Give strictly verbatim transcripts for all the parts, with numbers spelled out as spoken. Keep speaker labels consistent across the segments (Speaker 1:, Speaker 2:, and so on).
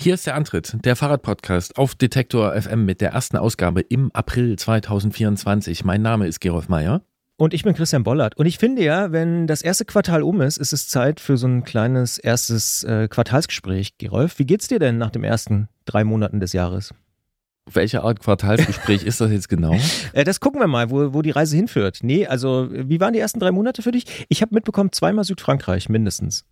Speaker 1: Hier ist der Antritt, der Fahrradpodcast auf Detektor F M mit der ersten Ausgabe im April zweitausendvierundzwanzig. Mein Name ist Gerolf Meyer.
Speaker 2: Und ich bin Christian Bollert. Und ich finde ja, wenn das erste Quartal um ist, ist es Zeit für so ein kleines erstes äh, Quartalsgespräch. Gerolf, wie geht's dir denn nach dem ersten drei Monaten des Jahres?
Speaker 1: Welche Art Quartalsgespräch ist das jetzt genau?
Speaker 2: Äh, das gucken wir mal, wo, wo die Reise hinführt. Nee, also wie waren die ersten drei Monate für dich? Ich habe mitbekommen, zweimal Südfrankreich mindestens.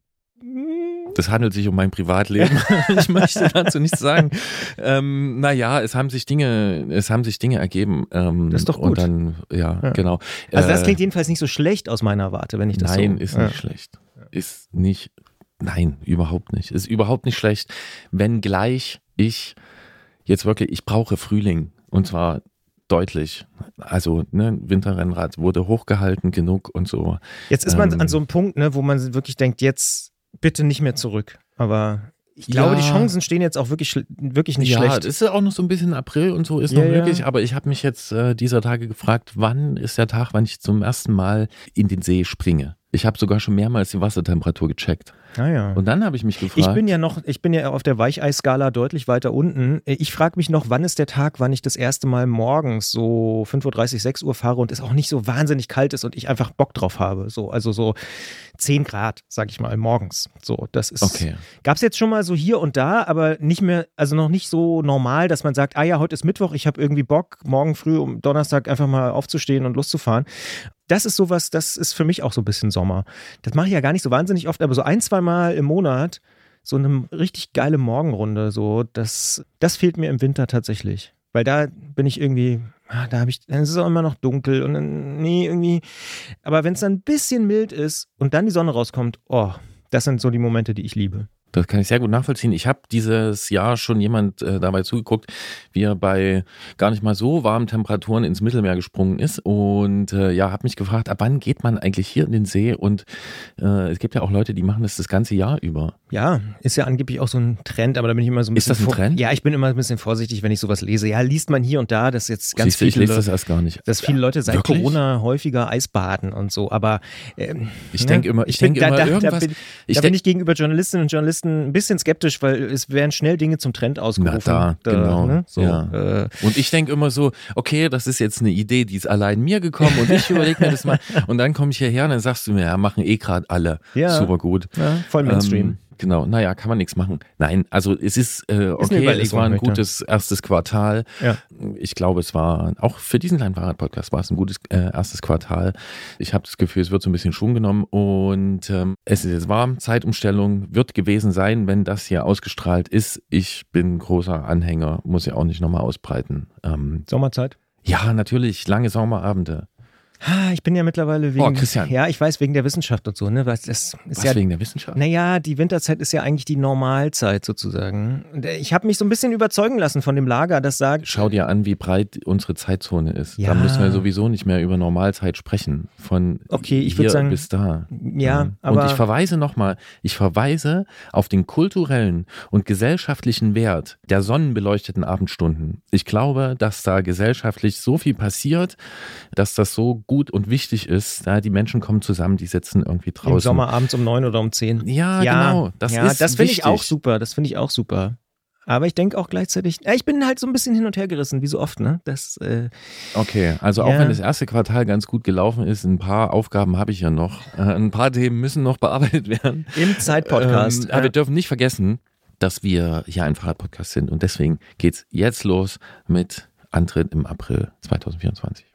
Speaker 1: Das handelt sich um mein Privatleben. Ich möchte dazu nichts sagen. Ähm, naja, es haben sich Dinge, es haben sich Dinge ergeben. Ähm,
Speaker 2: das ist doch gut.
Speaker 1: Und dann, ja, ja. genau.
Speaker 2: Also das klingt jedenfalls nicht so schlecht aus meiner Warte, wenn ich das
Speaker 1: nein,
Speaker 2: so...
Speaker 1: ist nicht ja. schlecht. Ist nicht, nein, überhaupt nicht. Ist überhaupt nicht schlecht, wenngleich ich jetzt wirklich, ich brauche Frühling. Und zwar deutlich. Also, ne, Winterrennrad wurde hochgehalten genug und so.
Speaker 2: Jetzt ist man
Speaker 1: ähm,
Speaker 2: an so einem Punkt, ne, wo man wirklich denkt, jetzt bitte nicht mehr zurück. Aber ich glaube, ja. die Chancen stehen jetzt auch wirklich, wirklich nicht
Speaker 1: ja,
Speaker 2: schlecht.
Speaker 1: Ja, das ist ja auch noch so ein bisschen April und so ist
Speaker 2: ja,
Speaker 1: noch möglich.
Speaker 2: Ja.
Speaker 1: Aber ich habe mich jetzt äh, dieser Tage gefragt, wann ist der Tag, wann ich zum ersten Mal in den See springe. Ich habe sogar schon mehrmals die Wassertemperatur gecheckt.
Speaker 2: Ah ja.
Speaker 1: Und dann habe ich mich gefragt.
Speaker 2: Ich bin ja noch, ich bin ja auf der Weicheisskala deutlich weiter unten. Ich frage mich noch, wann ist der Tag, wann ich das erste Mal morgens so fünf Uhr dreißig, sechs Uhr fahre und es auch nicht so wahnsinnig kalt ist und ich einfach Bock drauf habe. So, also so zehn Grad, sag ich mal, morgens. So, das ist.
Speaker 1: Okay.
Speaker 2: Gab es jetzt schon mal so hier und da, aber nicht mehr, also noch nicht so normal, dass man sagt, ah ja, heute ist Mittwoch, ich habe irgendwie Bock, morgen früh um Donnerstag einfach mal aufzustehen und loszufahren. Das ist sowas, das ist für mich auch so ein bisschen Sommer. Das mache ich ja gar nicht so wahnsinnig oft, aber so ein, zwei Mal im Monat so eine richtig geile Morgenrunde, so, das, das fehlt mir im Winter tatsächlich. Weil da bin ich irgendwie, ah, da habe ich, dann ist es auch immer noch dunkel und dann, nee, irgendwie. Aber wenn es dann ein bisschen mild ist und dann die Sonne rauskommt, oh, das sind so die Momente, die ich liebe.
Speaker 1: Das kann ich sehr gut nachvollziehen. Ich habe dieses Jahr schon jemand äh, dabei zugeguckt, wie er bei gar nicht mal so warmen Temperaturen ins Mittelmeer gesprungen ist und äh, ja, habe mich gefragt, ab wann geht man eigentlich hier in den See? Und äh, es gibt ja auch Leute, die machen das das ganze Jahr über.
Speaker 2: Ja, ist ja angeblich auch so ein Trend, aber da bin ich immer so ein bisschen...
Speaker 1: Ist das ein Trend?
Speaker 2: Ja, ich bin immer ein bisschen vorsichtig, wenn ich sowas lese. Ja, liest man hier und da, dass jetzt ganz
Speaker 1: Siehst du,
Speaker 2: viele...
Speaker 1: ich lese das erst gar nicht.
Speaker 2: Dass viele Leute seit
Speaker 1: Wirklich?
Speaker 2: Corona häufiger Eisbaden und so, aber... Ähm,
Speaker 1: ich denke immer, ich, ich denke
Speaker 2: bin,
Speaker 1: immer
Speaker 2: da,
Speaker 1: irgendwas...
Speaker 2: Da, bin,
Speaker 1: ich,
Speaker 2: da
Speaker 1: denk,
Speaker 2: bin ich gegenüber Journalistinnen und Journalisten ein bisschen skeptisch, weil es werden schnell Dinge zum Trend ausgerufen.
Speaker 1: Na da,
Speaker 2: da,
Speaker 1: genau.
Speaker 2: Ne? So,
Speaker 1: ja.
Speaker 2: äh,
Speaker 1: und ich denke immer so, okay, das ist jetzt eine Idee, die ist allein mir gekommen und ich überlege mir das mal. Und dann komme ich hierher und dann sagst du mir, ja, machen eh gerade alle.
Speaker 2: Ja.
Speaker 1: Super gut.
Speaker 2: Ja, voll Mainstream.
Speaker 1: Ähm, Genau, naja, kann man nichts machen. Nein, also es ist äh, okay, ist es war ein heute. gutes erstes Quartal.
Speaker 2: Ja.
Speaker 1: Ich glaube, es war, auch für diesen kleinen Fahrradpodcast war es ein gutes äh, erstes Quartal. Ich habe das Gefühl, es wird so ein bisschen Schwung genommen und ähm, es ist jetzt warm, Zeitumstellung wird gewesen sein, wenn das hier ausgestrahlt ist. Ich bin großer Anhänger, muss ja auch nicht nochmal ausbreiten. Ähm,
Speaker 2: Sommerzeit?
Speaker 1: Ja, natürlich, lange Sommerabende.
Speaker 2: Ich bin ja mittlerweile wegen,
Speaker 1: oh, Christian.
Speaker 2: ja, ich weiß, wegen der Wissenschaft und so, ne, was, das ist
Speaker 1: was
Speaker 2: ja,
Speaker 1: wegen der Wissenschaft?
Speaker 2: Naja, die Winterzeit ist ja eigentlich die Normalzeit sozusagen. Ich habe mich so ein bisschen überzeugen lassen von dem Lager, das sagt...
Speaker 1: Schau dir an, wie breit unsere Zeitzone ist.
Speaker 2: Ja.
Speaker 1: Da müssen wir sowieso nicht mehr über Normalzeit sprechen. Von
Speaker 2: okay, ich
Speaker 1: hier
Speaker 2: sagen,
Speaker 1: bis da.
Speaker 2: Ja,
Speaker 1: und
Speaker 2: aber...
Speaker 1: Und ich verweise nochmal, ich verweise auf den kulturellen und gesellschaftlichen Wert der sonnenbeleuchteten Abendstunden. Ich glaube, dass da gesellschaftlich so viel passiert, dass das so gut und wichtig ist. Ja, die Menschen kommen zusammen, die sitzen irgendwie draußen.
Speaker 2: Im Sommer abends um neun oder um zehn.
Speaker 1: Ja, ja genau. Das
Speaker 2: ja,
Speaker 1: ist
Speaker 2: das finde ich auch
Speaker 1: wichtig.
Speaker 2: super. Das finde ich auch super. Aber ich denke auch gleichzeitig, ja, ich bin halt so ein bisschen hin und her gerissen, wie so oft, ne? Das, äh,
Speaker 1: okay, also
Speaker 2: ja.
Speaker 1: auch wenn das erste Quartal ganz gut gelaufen ist, ein paar Aufgaben habe ich ja noch. Äh, ein paar Themen müssen noch bearbeitet werden.
Speaker 2: Im Zeitpodcast.
Speaker 1: Ähm, aber
Speaker 2: ja.
Speaker 1: wir dürfen nicht vergessen, dass wir hier ein Fahrradpodcast sind und deswegen geht's jetzt los mit Antritt im April zweitausendvierundzwanzig.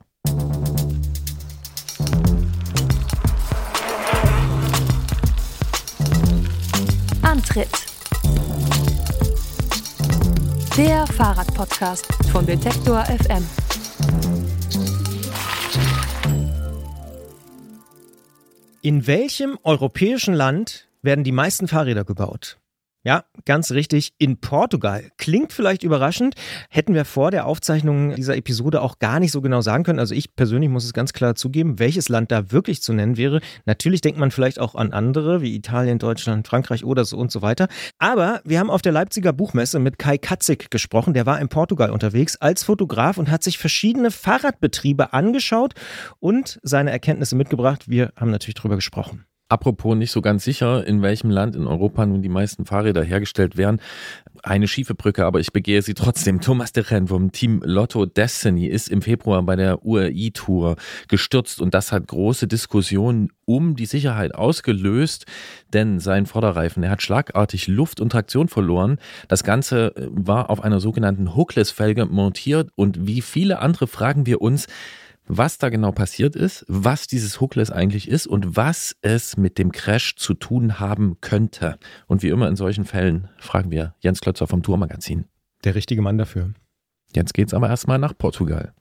Speaker 3: Antritt. Der Fahrradpodcast von Detektor F M.
Speaker 2: In welchem europäischen Land werden die meisten Fahrräder gebaut? Ja, ganz richtig, in Portugal. Klingt vielleicht überraschend, hätten wir vor der Aufzeichnung dieser Episode auch gar nicht so genau sagen können. Also ich persönlich muss es ganz klar zugeben, welches Land da wirklich zu nennen wäre. Natürlich denkt man vielleicht auch an andere, wie Italien, Deutschland, Frankreich oder so und so weiter. Aber wir haben auf der Leipziger Buchmesse mit Kai Katzig gesprochen. Der war in Portugal unterwegs als Fotograf und hat sich verschiedene Fahrradbetriebe angeschaut und seine Erkenntnisse mitgebracht. Wir haben natürlich drüber gesprochen.
Speaker 1: Apropos nicht so ganz sicher, in welchem Land in Europa nun die meisten Fahrräder hergestellt werden. eine schiefe Brücke, aber ich begehe sie trotzdem. Thomas de Rennes vom Team Lotto Destiny ist im Februar bei der U A E-Tour gestürzt und das hat große Diskussionen um die Sicherheit ausgelöst, denn sein Vorderreifen, er hat schlagartig Luft und Traktion verloren. Das Ganze war auf einer sogenannten Hookless-Felge montiert und wie viele andere fragen wir uns, was da genau passiert ist, was dieses Hookless eigentlich ist und was es mit dem Crash zu tun haben könnte. Und wie immer in solchen Fällen fragen wir Jens Klötzer vom Tourmagazin.
Speaker 2: Der richtige Mann dafür.
Speaker 1: Jetzt geht's aber erstmal nach Portugal.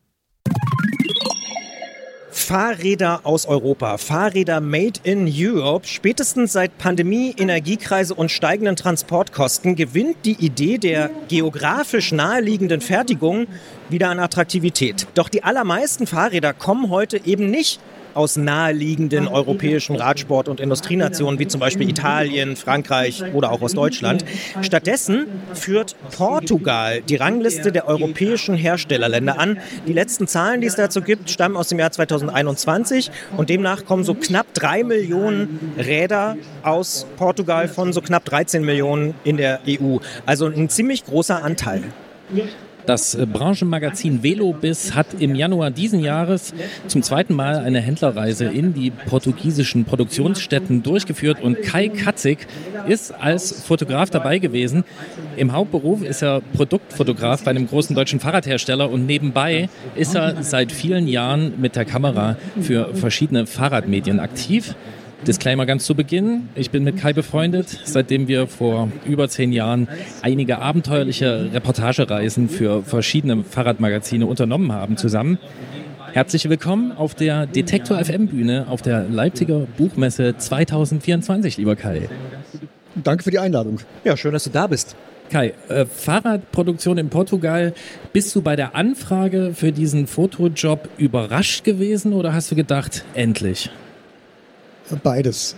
Speaker 2: Fahrräder aus Europa, Fahrräder made in Europe. Spätestens seit Pandemie, Energiekrise und steigenden Transportkosten gewinnt die Idee der geografisch naheliegenden Fertigung wieder an Attraktivität. Doch die allermeisten Fahrräder kommen heute eben nicht aus naheliegenden europäischen Radsport- und Industrienationen wie zum Beispiel Italien, Frankreich oder auch aus Deutschland. Stattdessen führt Portugal die Rangliste der europäischen Herstellerländer an. Die letzten Zahlen, die es dazu gibt, stammen aus dem Jahr zweitausendeinundzwanzig und demnach kommen so knapp drei Millionen Räder aus Portugal von so knapp dreizehn Millionen in der E U. Also ein ziemlich großer Anteil.
Speaker 4: Das Branchenmagazin Velobis hat im Januar diesen Jahres zum zweiten Mal eine Händlerreise in die portugiesischen Produktionsstätten durchgeführt und Kai Katzig ist als Fotograf dabei gewesen. Im Hauptberuf ist er Produktfotograf bei einem großen deutschen Fahrradhersteller und nebenbei ist er seit vielen Jahren mit der Kamera für verschiedene Fahrradmedien aktiv. Disclaimer ganz zu Beginn, ich bin mit Kai befreundet, seitdem wir vor über zehn Jahren einige abenteuerliche Reportagereisen für verschiedene Fahrradmagazine unternommen haben zusammen. Herzlich willkommen auf der Detektor F M Bühne auf der Leipziger Buchmesse zweitausendvierundzwanzig, lieber Kai.
Speaker 5: Danke für die Einladung.
Speaker 2: Ja, schön, dass du da bist.
Speaker 4: Kai, äh, Fahrradproduktion in Portugal, bist du bei der Anfrage für diesen Fotojob überrascht gewesen oder hast du gedacht, endlich?
Speaker 5: Beides.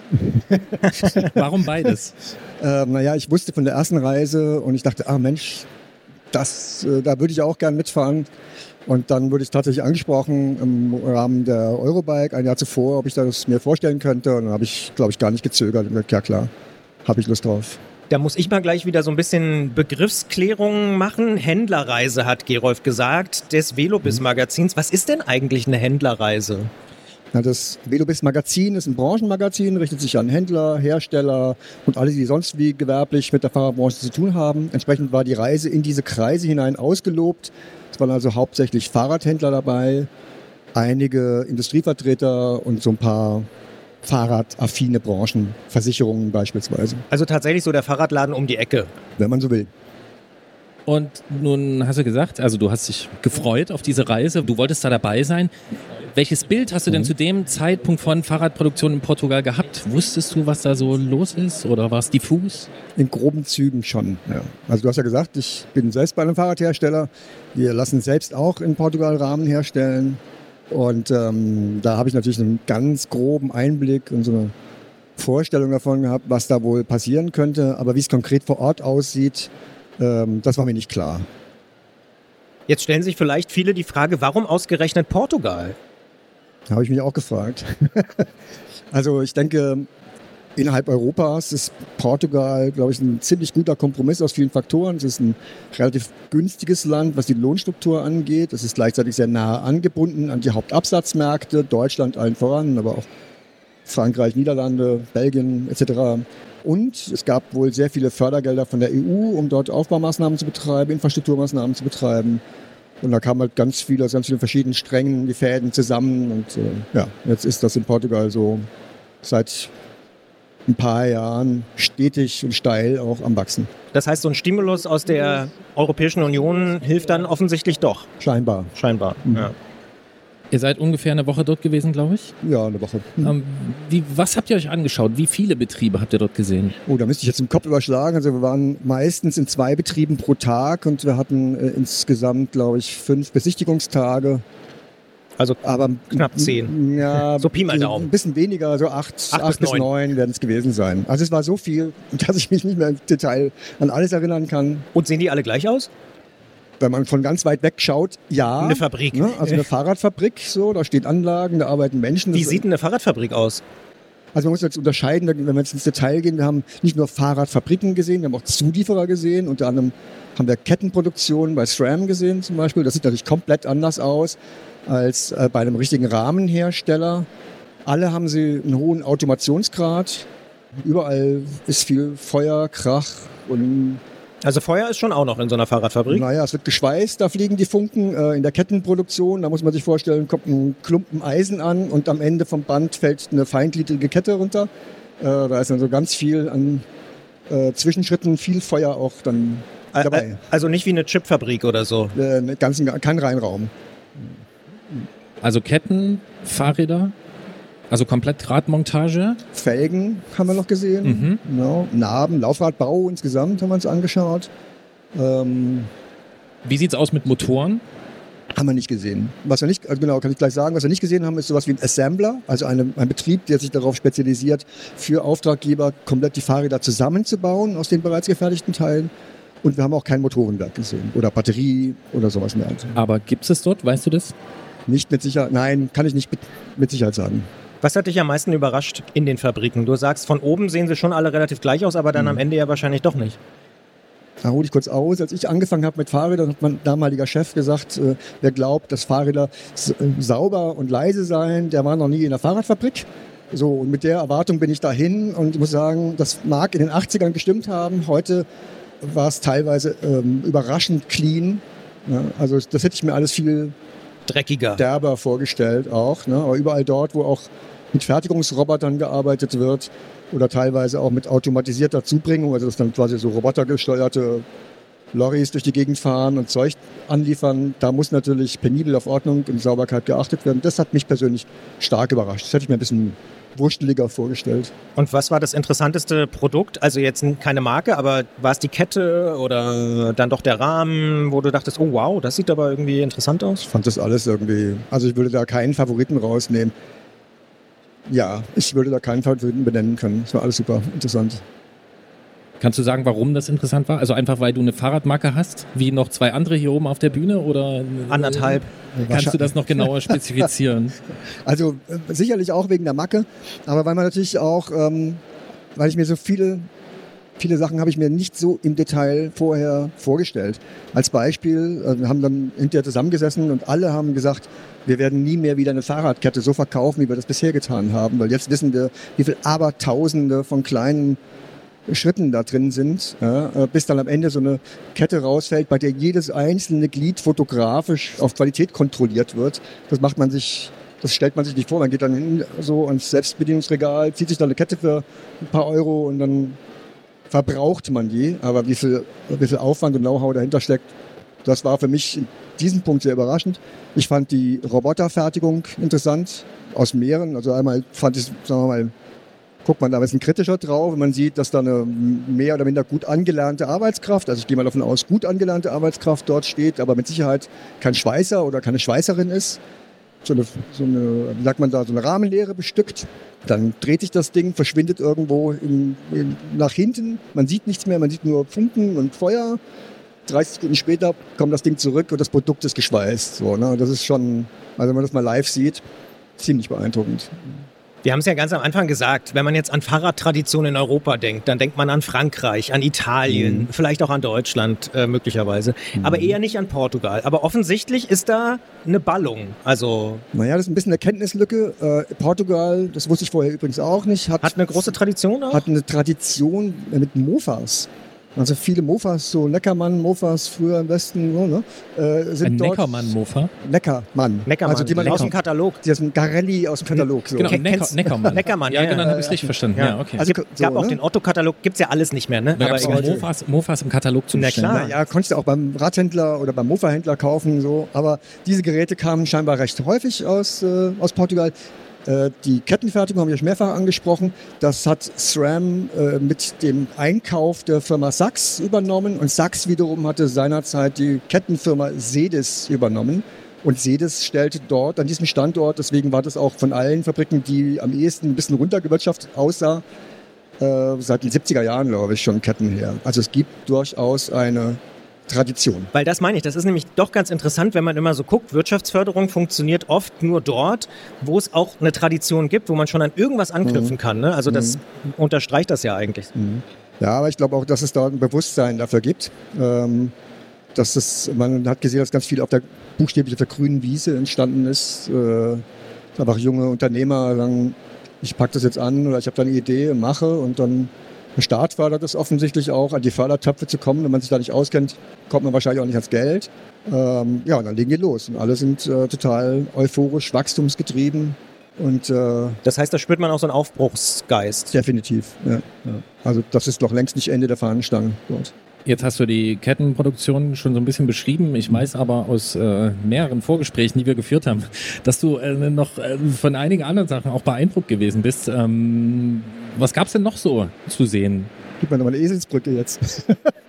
Speaker 4: Warum beides?
Speaker 5: ähm, naja, ich wusste von der ersten Reise und ich dachte, ah Mensch, das, äh, da würde ich auch gern mitfahren. Und dann wurde ich tatsächlich angesprochen im Rahmen der Eurobike ein Jahr zuvor, ob ich das mir vorstellen könnte. Und dann habe ich, glaube ich, gar nicht gezögert und gesagt, ja klar, habe ich Lust drauf.
Speaker 2: Da muss ich mal gleich wieder so ein bisschen Begriffsklärung machen. Händlerreise, hat Gerolf gesagt, des Velobis-Magazins. Was ist denn eigentlich eine Händlerreise?
Speaker 5: Na, das Velobis-Magazin ist ein Branchenmagazin, richtet sich an Händler, Hersteller und alle, die sonst wie gewerblich mit der Fahrradbranche zu tun haben. Entsprechend war die Reise in diese Kreise hinein ausgelobt. Es waren also hauptsächlich Fahrradhändler dabei, einige Industrievertreter und so ein paar fahrradaffine Branchen, Versicherungen beispielsweise.
Speaker 2: Also tatsächlich so der Fahrradladen um die Ecke.
Speaker 5: Wenn man so will.
Speaker 4: Und nun hast du gesagt, also du hast dich gefreut auf diese Reise, du wolltest da dabei sein. Welches Bild hast du denn mhm. zu dem Zeitpunkt von Fahrradproduktion in Portugal gehabt? Wusstest du, was da so los ist oder war es diffus?
Speaker 5: In groben Zügen schon, ja. Also du hast ja gesagt, ich bin selbst bei einem Fahrradhersteller. Wir lassen selbst auch in Portugal Rahmen herstellen. Und ähm, da habe ich natürlich einen ganz groben Einblick und so eine Vorstellung davon gehabt, was da wohl passieren könnte. Aber wie es konkret vor Ort aussieht, ähm, das war mir nicht klar.
Speaker 2: Jetzt stellen sich vielleicht viele die Frage, warum ausgerechnet Portugal?
Speaker 5: Habe ich mich auch gefragt. Also ich denke, innerhalb Europas ist Portugal, glaube ich, ein ziemlich guter Kompromiss aus vielen Faktoren. Es ist ein relativ günstiges Land, was die Lohnstruktur angeht. Es ist gleichzeitig sehr nahe angebunden an die Hauptabsatzmärkte, Deutschland allen voran, aber auch Frankreich, Niederlande, Belgien et cetera. Und es gab wohl sehr viele Fördergelder von der E U, um dort Aufbaumaßnahmen zu betreiben, Infrastrukturmaßnahmen zu betreiben. Und da kamen halt ganz viele, aus ganz vielen verschiedenen Strängen, die Fäden zusammen. Und äh, ja, jetzt ist das in Portugal so seit ein paar Jahren stetig und steil auch am Wachsen.
Speaker 2: Das heißt, so ein Stimulus aus der Europäischen Union hilft dann offensichtlich doch?
Speaker 5: Scheinbar.
Speaker 2: Scheinbar,
Speaker 5: mhm.
Speaker 2: ja.
Speaker 4: Ihr seid ungefähr eine Woche dort gewesen, glaube ich?
Speaker 5: Ja, eine Woche. Mhm.
Speaker 4: Ähm, wie, was habt ihr euch angeschaut? Wie viele Betriebe habt ihr dort gesehen?
Speaker 5: Oh, da müsste ich jetzt im Kopf überschlagen. Also wir waren meistens in zwei Betrieben pro Tag und wir hatten äh, insgesamt, glaube ich, fünf Besichtigungstage.
Speaker 2: Also
Speaker 5: aber
Speaker 2: knapp zehn.
Speaker 5: Ja,
Speaker 2: so Pi mal Daumen.
Speaker 5: Ein bisschen weniger, so acht, acht, acht bis neun werden es gewesen sein. Also es war so viel, dass ich mich nicht mehr im Detail an alles erinnern kann.
Speaker 2: Und sehen die alle gleich aus?
Speaker 5: Wenn man von ganz weit weg schaut, ja.
Speaker 2: Eine Fabrik.
Speaker 5: Ne? Also eine Fahrradfabrik, so, da stehen Anlagen, da arbeiten Menschen.
Speaker 2: Wie sieht eine Fahrradfabrik aus?
Speaker 5: Also man muss jetzt unterscheiden, wenn wir jetzt ins Detail gehen, wir haben nicht nur Fahrradfabriken gesehen, wir haben auch Zulieferer gesehen, unter anderem haben wir Kettenproduktion bei SRAM gesehen zum Beispiel. Das sieht natürlich komplett anders aus als äh, bei einem richtigen Rahmenhersteller. Alle haben sie einen hohen Automationsgrad, überall ist viel Feuer, Krach und
Speaker 2: Also Feuer ist schon auch noch in so einer Fahrradfabrik?
Speaker 5: Naja, es wird geschweißt, da fliegen die Funken. Äh, in der Kettenproduktion, da muss man sich vorstellen, kommt ein Klumpen Eisen an und am Ende vom Band fällt eine feingliedrige Kette runter. Äh, da ist dann so ganz viel an äh, Zwischenschritten, viel Feuer auch dann dabei.
Speaker 2: Also nicht wie eine Chipfabrik oder so?
Speaker 5: Äh, ganzen, kein Reinraum.
Speaker 4: Also Ketten, Fahrräder, also komplett Radmontage.
Speaker 5: Felgen haben wir noch gesehen.
Speaker 4: Mhm.
Speaker 5: Genau. Narben, Laufradbau insgesamt haben wir uns angeschaut. Ähm,
Speaker 4: Wie sieht's aus mit Motoren?
Speaker 5: Haben wir nicht gesehen. Was wir nicht, also genau, kann ich gleich sagen, was wir nicht gesehen haben, ist sowas wie ein Assembler, also eine, ein Betrieb, der sich darauf spezialisiert, für Auftraggeber komplett die Fahrräder zusammenzubauen aus den bereits gefertigten Teilen. Und wir haben auch kein Motorenwerk gesehen oder Batterie oder sowas mehr.
Speaker 4: Aber gibt es dort, weißt du das?
Speaker 5: Nicht mit Sicherheit, nein, kann ich nicht mit, mit Sicherheit sagen.
Speaker 2: Was hat dich am meisten überrascht in den Fabriken? Du sagst, von oben sehen sie schon alle relativ gleich aus, aber dann am Ende ja wahrscheinlich doch nicht.
Speaker 5: Da hole ich kurz aus. Als ich angefangen habe mit Fahrrädern, hat mein damaliger Chef gesagt, äh, wer glaubt, dass Fahrräder s- äh, sauber und leise seien, der war noch nie in der Fahrradfabrik. So, und mit der Erwartung bin ich dahin und ich muss sagen, das mag in den achtzigern gestimmt haben. Heute war es teilweise ähm, überraschend clean. Ja, also das hätte ich mir alles viel
Speaker 2: Dreckiger.
Speaker 5: derber vorgestellt auch. Ne? Aber überall dort, wo auch mit Fertigungsrobotern gearbeitet wird oder teilweise auch mit automatisierter Zubringung, also dass dann quasi so robotergesteuerte Lorries durch die Gegend fahren und Zeug anliefern, da muss natürlich penibel auf Ordnung und Sauberkeit geachtet werden. Das hat mich persönlich stark überrascht. Das hätte ich mir ein bisschen wursteliger vorgestellt.
Speaker 2: Und was war das interessanteste Produkt? Also jetzt keine Marke, aber war es die Kette oder dann doch der Rahmen, wo du dachtest, oh wow, das sieht aber irgendwie interessant aus?
Speaker 5: Ich fand das alles irgendwie, also ich würde da keinen Favoriten rausnehmen. Ja, ich würde da keinen Favoriten benennen können. Das war alles super interessant.
Speaker 4: Kannst du sagen, warum das interessant war? Also einfach, weil du eine Fahrradmarke hast, wie noch zwei andere hier oben auf der Bühne? Oder
Speaker 2: Anderthalb.
Speaker 4: Kannst du das noch genauer spezifizieren?
Speaker 5: Also äh, sicherlich auch wegen der Macke, aber weil man natürlich auch, ähm, weil ich mir so viele, viele Sachen habe ich mir nicht so im Detail vorher vorgestellt. Als Beispiel, äh, wir haben dann hinterher zusammengesessen und alle haben gesagt, wir werden nie mehr wieder eine Fahrradkette so verkaufen, wie wir das bisher getan haben, weil jetzt wissen wir, wie viel Abertausende von kleinen Schritten da drin sind, ja, bis dann am Ende so eine Kette rausfällt, bei der jedes einzelne Glied fotografisch auf Qualität kontrolliert wird. Das macht man sich, das stellt man sich nicht vor. Man geht dann hin so ans Selbstbedienungsregal, zieht sich da eine Kette für ein paar Euro und dann verbraucht man die. Aber wie viel, wie viel Aufwand und Know-how dahinter steckt, das war für mich in diesem Punkt sehr überraschend. Ich fand die Roboterfertigung interessant, aus mehreren. Also einmal fand ich, sagen wir mal, guckt man da ein bisschen kritischer drauf, wenn man sieht, dass da eine mehr oder minder gut angelernte Arbeitskraft, also ich gehe mal davon aus, gut angelernte Arbeitskraft dort steht, aber mit Sicherheit kein Schweißer oder keine Schweißerin ist. So eine, so eine, wie sagt man da, so eine Rahmenlehre bestückt. Dann dreht sich das Ding, verschwindet irgendwo in, in, nach hinten. Man sieht nichts mehr, man sieht nur Funken und Feuer. dreißig Sekunden später kommt das Ding zurück und das Produkt ist geschweißt. So, ne? Das ist schon, also wenn man das mal live sieht, ziemlich beeindruckend.
Speaker 2: Wir haben es ja ganz am Anfang gesagt, wenn man jetzt an Fahrradtradition in Europa denkt, dann denkt man an Frankreich, an Italien, mhm. vielleicht auch an Deutschland äh, möglicherweise, mhm. aber eher nicht an Portugal. Aber offensichtlich ist da eine Ballung. Also
Speaker 5: naja, das ist ein bisschen eine Kenntnislücke. Äh, Portugal, das wusste ich vorher übrigens auch nicht, hat,
Speaker 2: hat eine große Tradition auch?
Speaker 5: Hat eine Tradition mit Mofas. Also viele Mofas, so Neckermann-Mofas früher im Westen, so, ne, äh, sind
Speaker 4: ein
Speaker 5: dort...
Speaker 4: Neckermann-Mofa?
Speaker 5: Neckermann.
Speaker 2: Neckermann,
Speaker 5: also die man
Speaker 2: aus
Speaker 5: Lecker.
Speaker 2: dem Katalog.
Speaker 5: Die ist ein Garelli aus dem Katalog. So.
Speaker 4: Genau,
Speaker 2: Ken-
Speaker 4: Necker,
Speaker 2: kennst-
Speaker 4: Neckermann.
Speaker 2: Neckermann,
Speaker 4: ja,
Speaker 2: ja,
Speaker 4: genau,
Speaker 2: ja,
Speaker 4: habe ich
Speaker 2: ja.
Speaker 4: richtig verstanden.
Speaker 2: Ja.
Speaker 4: Ja, okay.
Speaker 5: Also,
Speaker 2: Es gab
Speaker 5: so,
Speaker 2: auch
Speaker 5: ne?
Speaker 2: den Otto-Katalog, gibt's ja alles nicht mehr, ne?
Speaker 4: Da gab es auch
Speaker 2: egal.
Speaker 4: Mofas, Mofas im Katalog zum
Speaker 2: Na
Speaker 4: Bestellen.
Speaker 2: klar.
Speaker 5: Ja, konntest du auch beim Radhändler oder beim Mofa-Händler kaufen. So. Aber diese Geräte kamen scheinbar recht häufig aus, äh, aus Portugal. Äh, die Kettenfertigung habe ich mehrfach angesprochen. Das hat SRAM äh, mit dem Einkauf der Firma Sachs übernommen. Und Sachs wiederum hatte seinerzeit die Kettenfirma Sedes übernommen. Und Sedes stellte dort an diesem Standort, deswegen war das auch von allen Fabriken, die am ehesten ein bisschen runtergewirtschaftet aussah, äh, seit den siebziger Jahren, glaube ich, schon Ketten her. Also es gibt durchaus eine Tradition.
Speaker 2: Weil das meine ich, das ist nämlich doch ganz interessant, wenn man immer so guckt, Wirtschaftsförderung funktioniert oft nur dort, wo es auch eine Tradition gibt, wo man schon an irgendwas anknüpfen mhm. kann. Ne? Also das mhm. unterstreicht das ja eigentlich.
Speaker 5: Mhm. Ja, aber ich glaube auch, dass es da ein Bewusstsein dafür gibt. Ähm, dass es, man hat gesehen, dass ganz viel auf der, buchstäblich auf der grünen Wiese entstanden ist. Äh, einfach junge Unternehmer sagen, ich packe das jetzt an oder ich habe da eine Idee, mache und dann der Staat fördert es offensichtlich auch, an die Fördertöpfe zu kommen. Wenn man sich da nicht auskennt, kommt man wahrscheinlich auch nicht ans Geld. Ähm, ja, und dann legen die los. Und alle sind äh, total euphorisch, wachstumsgetrieben. Und, äh,
Speaker 2: das heißt, da spürt man auch so einen Aufbruchsgeist.
Speaker 5: Definitiv, ja, ja. Also das ist noch längst nicht Ende der Fahnenstange dort.
Speaker 4: Jetzt hast du die Kettenproduktion schon so ein bisschen beschrieben. Ich weiß aber aus äh, mehreren Vorgesprächen, die wir geführt haben, dass du äh, noch äh, von einigen anderen Sachen auch beeindruckt gewesen bist. Ähm, was gab es denn noch so zu sehen?
Speaker 5: Gib mir nochmal eine Eselsbrücke jetzt.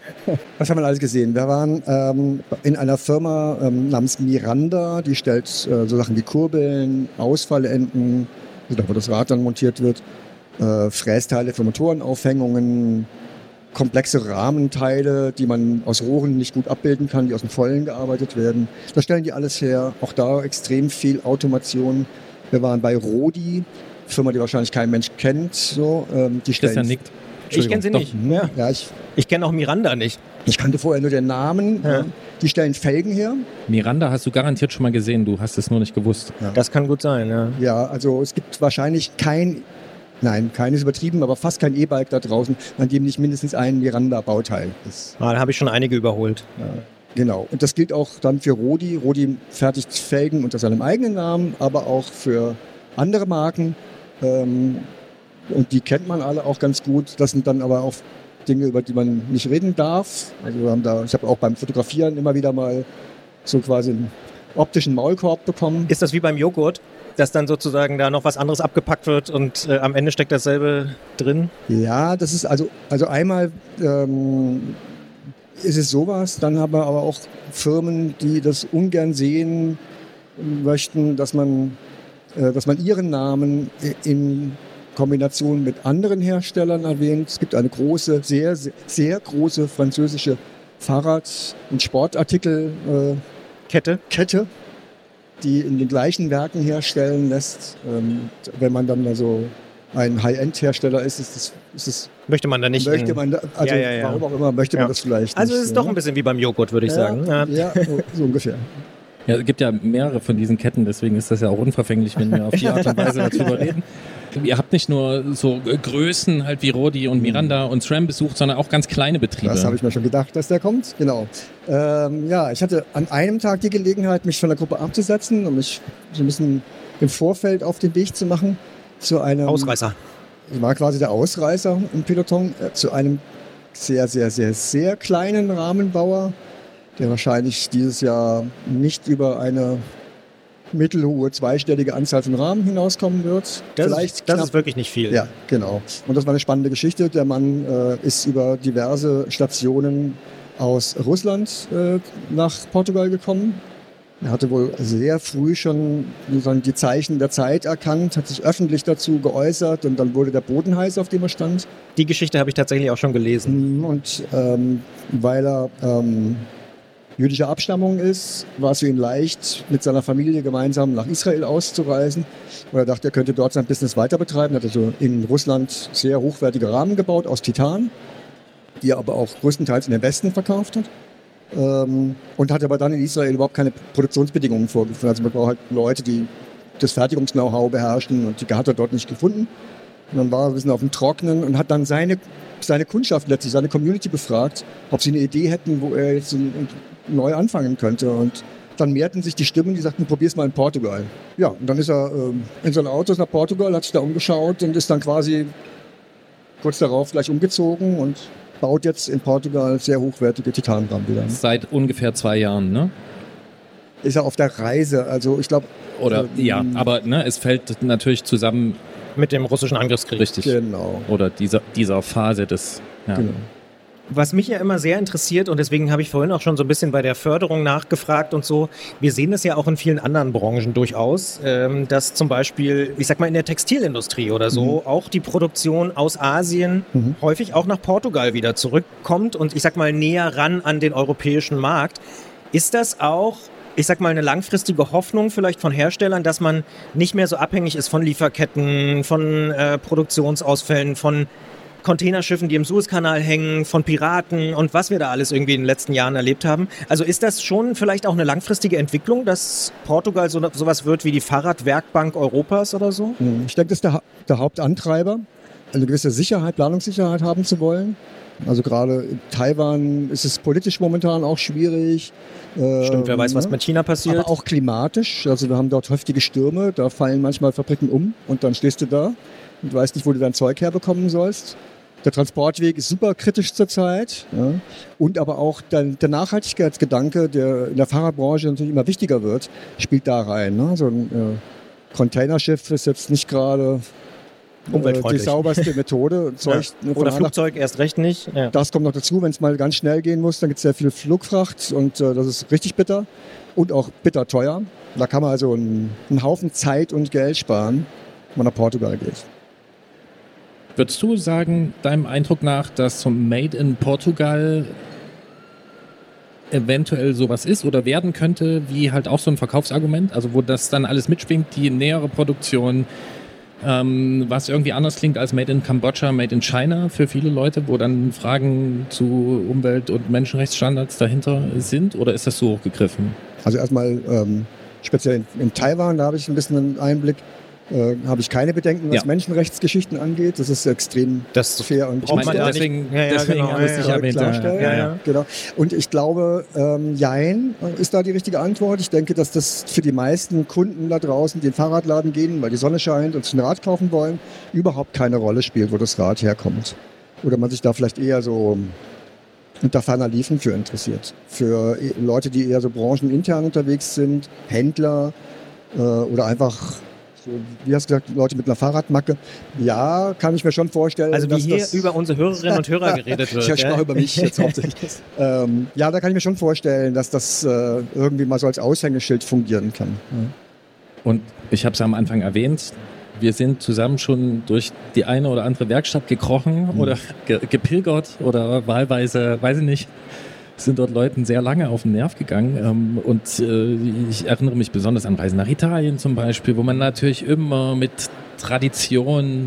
Speaker 5: Was haben wir alles gesehen? Wir waren ähm, in einer Firma ähm, namens Miranda, die stellt äh, so Sachen wie Kurbeln, Ausfallenden, also da wo das Rad dann montiert wird, äh, Frästeile für Motorenaufhängungen, komplexe Rahmenteile, die man aus Rohren nicht gut abbilden kann, die aus dem Vollen gearbeitet werden. Da stellen die alles her. Auch da extrem viel Automation. Wir waren bei Rodi, Firma, die wahrscheinlich kein Mensch kennt. So, ähm, die stellen,
Speaker 4: Christian nickt.
Speaker 2: Ich kenne sie
Speaker 5: Doch,
Speaker 2: nicht.
Speaker 5: Ja. Ja, ich
Speaker 2: ich kenne auch Miranda nicht.
Speaker 5: ich kannte vorher nur den Namen.
Speaker 2: Ja.
Speaker 5: Die stellen Felgen her.
Speaker 4: Miranda hast du garantiert schon mal gesehen, du hast es nur nicht gewusst.
Speaker 5: Ja.
Speaker 2: Das kann gut sein, ja.
Speaker 5: Ja, also es gibt wahrscheinlich kein, nein, keines übertrieben, aber fast kein E-Bike da draußen, an dem nicht mindestens ein Miranda-Bauteil ist.
Speaker 2: Ah, da habe ich schon einige überholt.
Speaker 5: Ja, genau. Und das gilt auch dann für Rodi. Rodi fertigt Felgen unter seinem eigenen Namen, aber auch für andere Marken. Ähm, und die kennt man alle auch ganz gut. Das sind dann aber auch Dinge, über die man nicht reden darf. Also wir haben da, ich habe auch beim Fotografieren immer wieder mal so quasi einen optischen Maulkorb bekommen.
Speaker 2: Ist das wie beim Joghurt, dass dann sozusagen da noch was anderes abgepackt wird und äh, am Ende steckt dasselbe drin?
Speaker 5: Ja, das ist also, also einmal ähm, ist es sowas, dann haben wir aber auch Firmen, die das ungern sehen möchten, dass man, äh, dass man ihren Namen in Kombination mit anderen Herstellern erwähnt. Es gibt eine große, sehr, sehr, sehr große französische Fahrrad- und Sportartikel-Kette,
Speaker 2: Kette?
Speaker 5: Kette, die in den gleichen Werken herstellen lässt. Ähm, wenn man dann also ein High-End-Hersteller ist, ist es, ist es
Speaker 2: möchte man da nicht.
Speaker 5: möchte man da, also
Speaker 2: ja, ja, ja.
Speaker 5: warum auch immer möchte man
Speaker 2: ja.
Speaker 5: das vielleicht
Speaker 2: Also
Speaker 5: nicht.
Speaker 2: es ist doch ein bisschen wie beim Joghurt, würde ich
Speaker 5: ja,
Speaker 2: sagen. Ja,
Speaker 5: ja so, so ungefähr.
Speaker 4: Ja, es gibt ja mehrere von diesen Ketten, deswegen ist das ja auch unverfänglich, wenn wir auf die Art und Weise darüber reden. Ihr habt nicht nur so Größen halt wie Rodi und Miranda und SRAM besucht, sondern auch ganz kleine Betriebe.
Speaker 5: Das habe ich mir schon gedacht, dass der kommt. Genau. Ähm, ja, ich hatte an einem Tag die Gelegenheit, mich von der Gruppe abzusetzen und mich so ein bisschen im Vorfeld auf den Weg zu machen zu einem
Speaker 2: Ausreißer.
Speaker 5: Ich war quasi der Ausreißer im Peloton, äh, zu einem sehr, sehr, sehr, sehr kleinen Rahmenbauer, der wahrscheinlich dieses Jahr nicht über eine mittelhohe zweistellige Anzahl von Rahmen hinauskommen wird.
Speaker 2: Das,
Speaker 5: Vielleicht
Speaker 2: ist, das
Speaker 5: knapp,
Speaker 2: ist wirklich nicht viel.
Speaker 5: Ja, genau. Und das war eine spannende Geschichte. Der Mann äh, ist über diverse Stationen aus Russland äh, nach Portugal gekommen. Er hatte wohl sehr früh schon sozusagen die Zeichen der Zeit erkannt, hat sich öffentlich dazu geäußert und dann wurde der Boden heiß, auf dem er stand.
Speaker 2: Die Geschichte habe ich tatsächlich auch schon gelesen.
Speaker 5: Und ähm, weil er ähm, jüdischer Abstammung ist, war es für ihn leicht, mit seiner Familie gemeinsam nach Israel auszureisen. Und er dachte, er könnte dort sein Business weiter betreiben. Er hat also in Russland sehr hochwertige Rahmen gebaut aus Titan, die er aber auch größtenteils in den Westen verkauft hat. Ähm, und hat aber dann in Israel überhaupt keine Produktionsbedingungen vorgefunden. Also man braucht halt Leute, die das Fertigungs-Know-how beherrschen, und die hat er dort nicht gefunden. Und dann war er ein bisschen auf dem Trockenen und hat dann seine, seine Kundschaft, letztlich seine Community befragt, ob sie eine Idee hätten, wo er jetzt neu anfangen könnte. Und dann mehrten sich die Stimmen, die sagten, probier's mal in Portugal. Ja, und dann ist er ähm, in seinem Auto nach Portugal, hat sich da umgeschaut und ist dann quasi kurz darauf gleich umgezogen und baut jetzt in Portugal sehr hochwertige Titanrahmen wieder.
Speaker 4: Seit ungefähr zwei Jahren, ne?
Speaker 5: Ist er auf der Reise, also ich glaube...
Speaker 4: Oder,
Speaker 5: ähm,
Speaker 4: ja, aber ne, es fällt natürlich zusammen...
Speaker 2: Mit dem russischen Angriffskrieg.
Speaker 4: Richtig.
Speaker 5: Genau.
Speaker 4: Oder dieser, dieser Phase des... Ja.
Speaker 5: Genau.
Speaker 2: Was mich ja immer sehr interessiert, und deswegen habe ich vorhin auch schon so ein bisschen bei der Förderung nachgefragt und so, wir sehen das ja auch in vielen anderen Branchen durchaus, ähm, dass zum Beispiel, ich sag mal in der Textilindustrie oder so, mhm. auch die Produktion aus Asien mhm. häufig auch nach Portugal wieder zurückkommt und ich sag mal näher ran an den europäischen Markt. Ist das auch, ich sag mal, eine langfristige Hoffnung vielleicht von Herstellern, dass man nicht mehr so abhängig ist von Lieferketten, von äh, Produktionsausfällen, von Containerschiffen, die im Suezkanal hängen, von Piraten und was wir da alles irgendwie in den letzten Jahren erlebt haben. Also ist das schon vielleicht auch eine langfristige Entwicklung, dass Portugal so sowas wird wie die Fahrradwerkbank Europas oder so?
Speaker 5: Ich denke, das ist der, der Hauptantreiber, eine gewisse Sicherheit, Planungssicherheit haben zu wollen. Also gerade in Taiwan ist es politisch momentan auch schwierig.
Speaker 2: Stimmt, wer weiß, was mit China passiert.
Speaker 5: Aber auch klimatisch. Also wir haben dort heftige Stürme, da fallen manchmal Fabriken um und dann stehst du da und weißt nicht, wo du dein Zeug herbekommen sollst. Der Transportweg ist super kritisch zurzeit. Ja. Und aber auch der, der Nachhaltigkeitsgedanke, der in der Fahrradbranche natürlich immer wichtiger wird, spielt da rein. Ne? So ein äh, Containerschiff ist jetzt nicht gerade
Speaker 2: umweltfreundlich.
Speaker 5: Die sauberste Methode. Zeug,
Speaker 2: ja. Oder Flugzeug erst recht nicht. Ja.
Speaker 5: Das kommt noch dazu, wenn es mal ganz schnell gehen muss, dann gibt es sehr viel Flugfracht und äh, das ist richtig bitter und auch bitter teuer. Da kann man also einen, einen Haufen Zeit und Geld sparen, wenn man nach Portugal geht.
Speaker 4: Würdest du sagen, deinem Eindruck nach, dass so Made in Portugal eventuell sowas ist oder werden könnte, wie halt auch so ein Verkaufsargument, also wo das dann alles mitschwingt, die nähere Produktion, ähm, was irgendwie anders klingt als Made in Kambodscha, Made in China für viele Leute, wo dann Fragen zu Umwelt- und Menschenrechtsstandards dahinter sind, oder ist das so hochgegriffen?
Speaker 5: Also erstmal ähm, speziell in, in Taiwan, da habe ich ein bisschen einen Einblick. Äh, habe ich keine Bedenken, was ja. Menschenrechtsgeschichten angeht. Das ist extrem
Speaker 2: das
Speaker 5: fair und
Speaker 4: ich meine, deswegen, ja, ja, deswegen genau, muss ich
Speaker 5: ja,
Speaker 4: erwähnt
Speaker 5: klarstellen. Ja, ja. Genau. Und ich glaube, ähm, Jein ist da die richtige Antwort. Ich denke, dass das für die meisten Kunden da draußen, die in den Fahrradladen gehen, weil die Sonne scheint und sich ein Rad kaufen wollen, überhaupt keine Rolle spielt, wo das Rad herkommt. Oder man sich da vielleicht eher so unter ferner Liefen für interessiert. Für Leute, die eher so branchenintern unterwegs sind, Händler äh, oder einfach... So, wie hast du gesagt, Leute mit einer Fahrradmacke? Ja, kann ich mir schon vorstellen.
Speaker 2: Also wie
Speaker 5: dass
Speaker 2: hier
Speaker 5: das
Speaker 2: über unsere Hörerinnen und Hörer geredet wird.
Speaker 5: Ich sprach über mich jetzt hauptsächlich. ähm, ja, da kann ich mir schon vorstellen, dass das äh, irgendwie mal so als Aushängeschild fungieren kann. Ja.
Speaker 4: Und ich habe es am Anfang erwähnt, wir sind zusammen schon durch die eine oder andere Werkstatt gekrochen mhm. oder ge- gepilgert oder wahlweise, weiß ich nicht, sind dort Leuten sehr lange auf den Nerv gegangen. Ähm, und äh, ich erinnere mich besonders an Reisen nach Italien zum Beispiel, wo man natürlich immer mit Tradition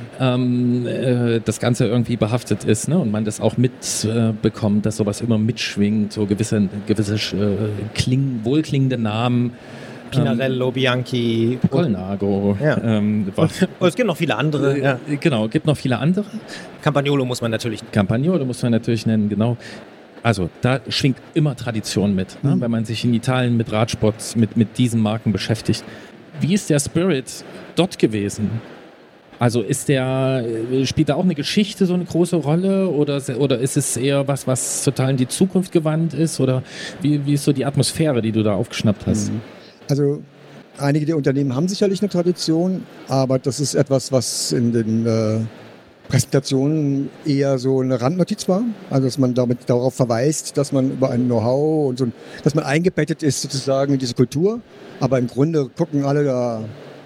Speaker 4: ähm, äh, das Ganze irgendwie behaftet ist, ne? Und man das auch mitbekommt, äh, dass sowas immer mitschwingt, so gewisse, gewisse äh, kling, wohlklingende Namen.
Speaker 2: Pinarello, Bianchi,
Speaker 4: Colnago.
Speaker 2: Ja.
Speaker 4: Ähm, war,
Speaker 2: oh, es gibt noch viele andere.
Speaker 4: Äh,
Speaker 2: ja.
Speaker 4: Genau, es gibt noch viele andere.
Speaker 2: Campagnolo muss man natürlich.
Speaker 4: Campagnolo muss man natürlich nennen, genau. Also da schwingt immer Tradition mit, ne? Mhm. Wenn man sich in Italien mit Radsport, mit, mit diesen Marken beschäftigt. Wie ist der Spirit dort gewesen? Also ist der, spielt da auch eine Geschichte so eine große Rolle oder, oder ist es eher was, was total in die Zukunft gewandt ist? Oder wie, wie ist so die Atmosphäre, die du da aufgeschnappt hast?
Speaker 5: Also einige der Unternehmen haben sicherlich eine Tradition, aber das ist etwas, was in den äh, Präsentationen eher so eine Randnotiz war. Also dass man damit darauf verweist, dass man über ein Know-how und so, dass man eingebettet ist sozusagen in diese Kultur. Aber im Grunde gucken alle da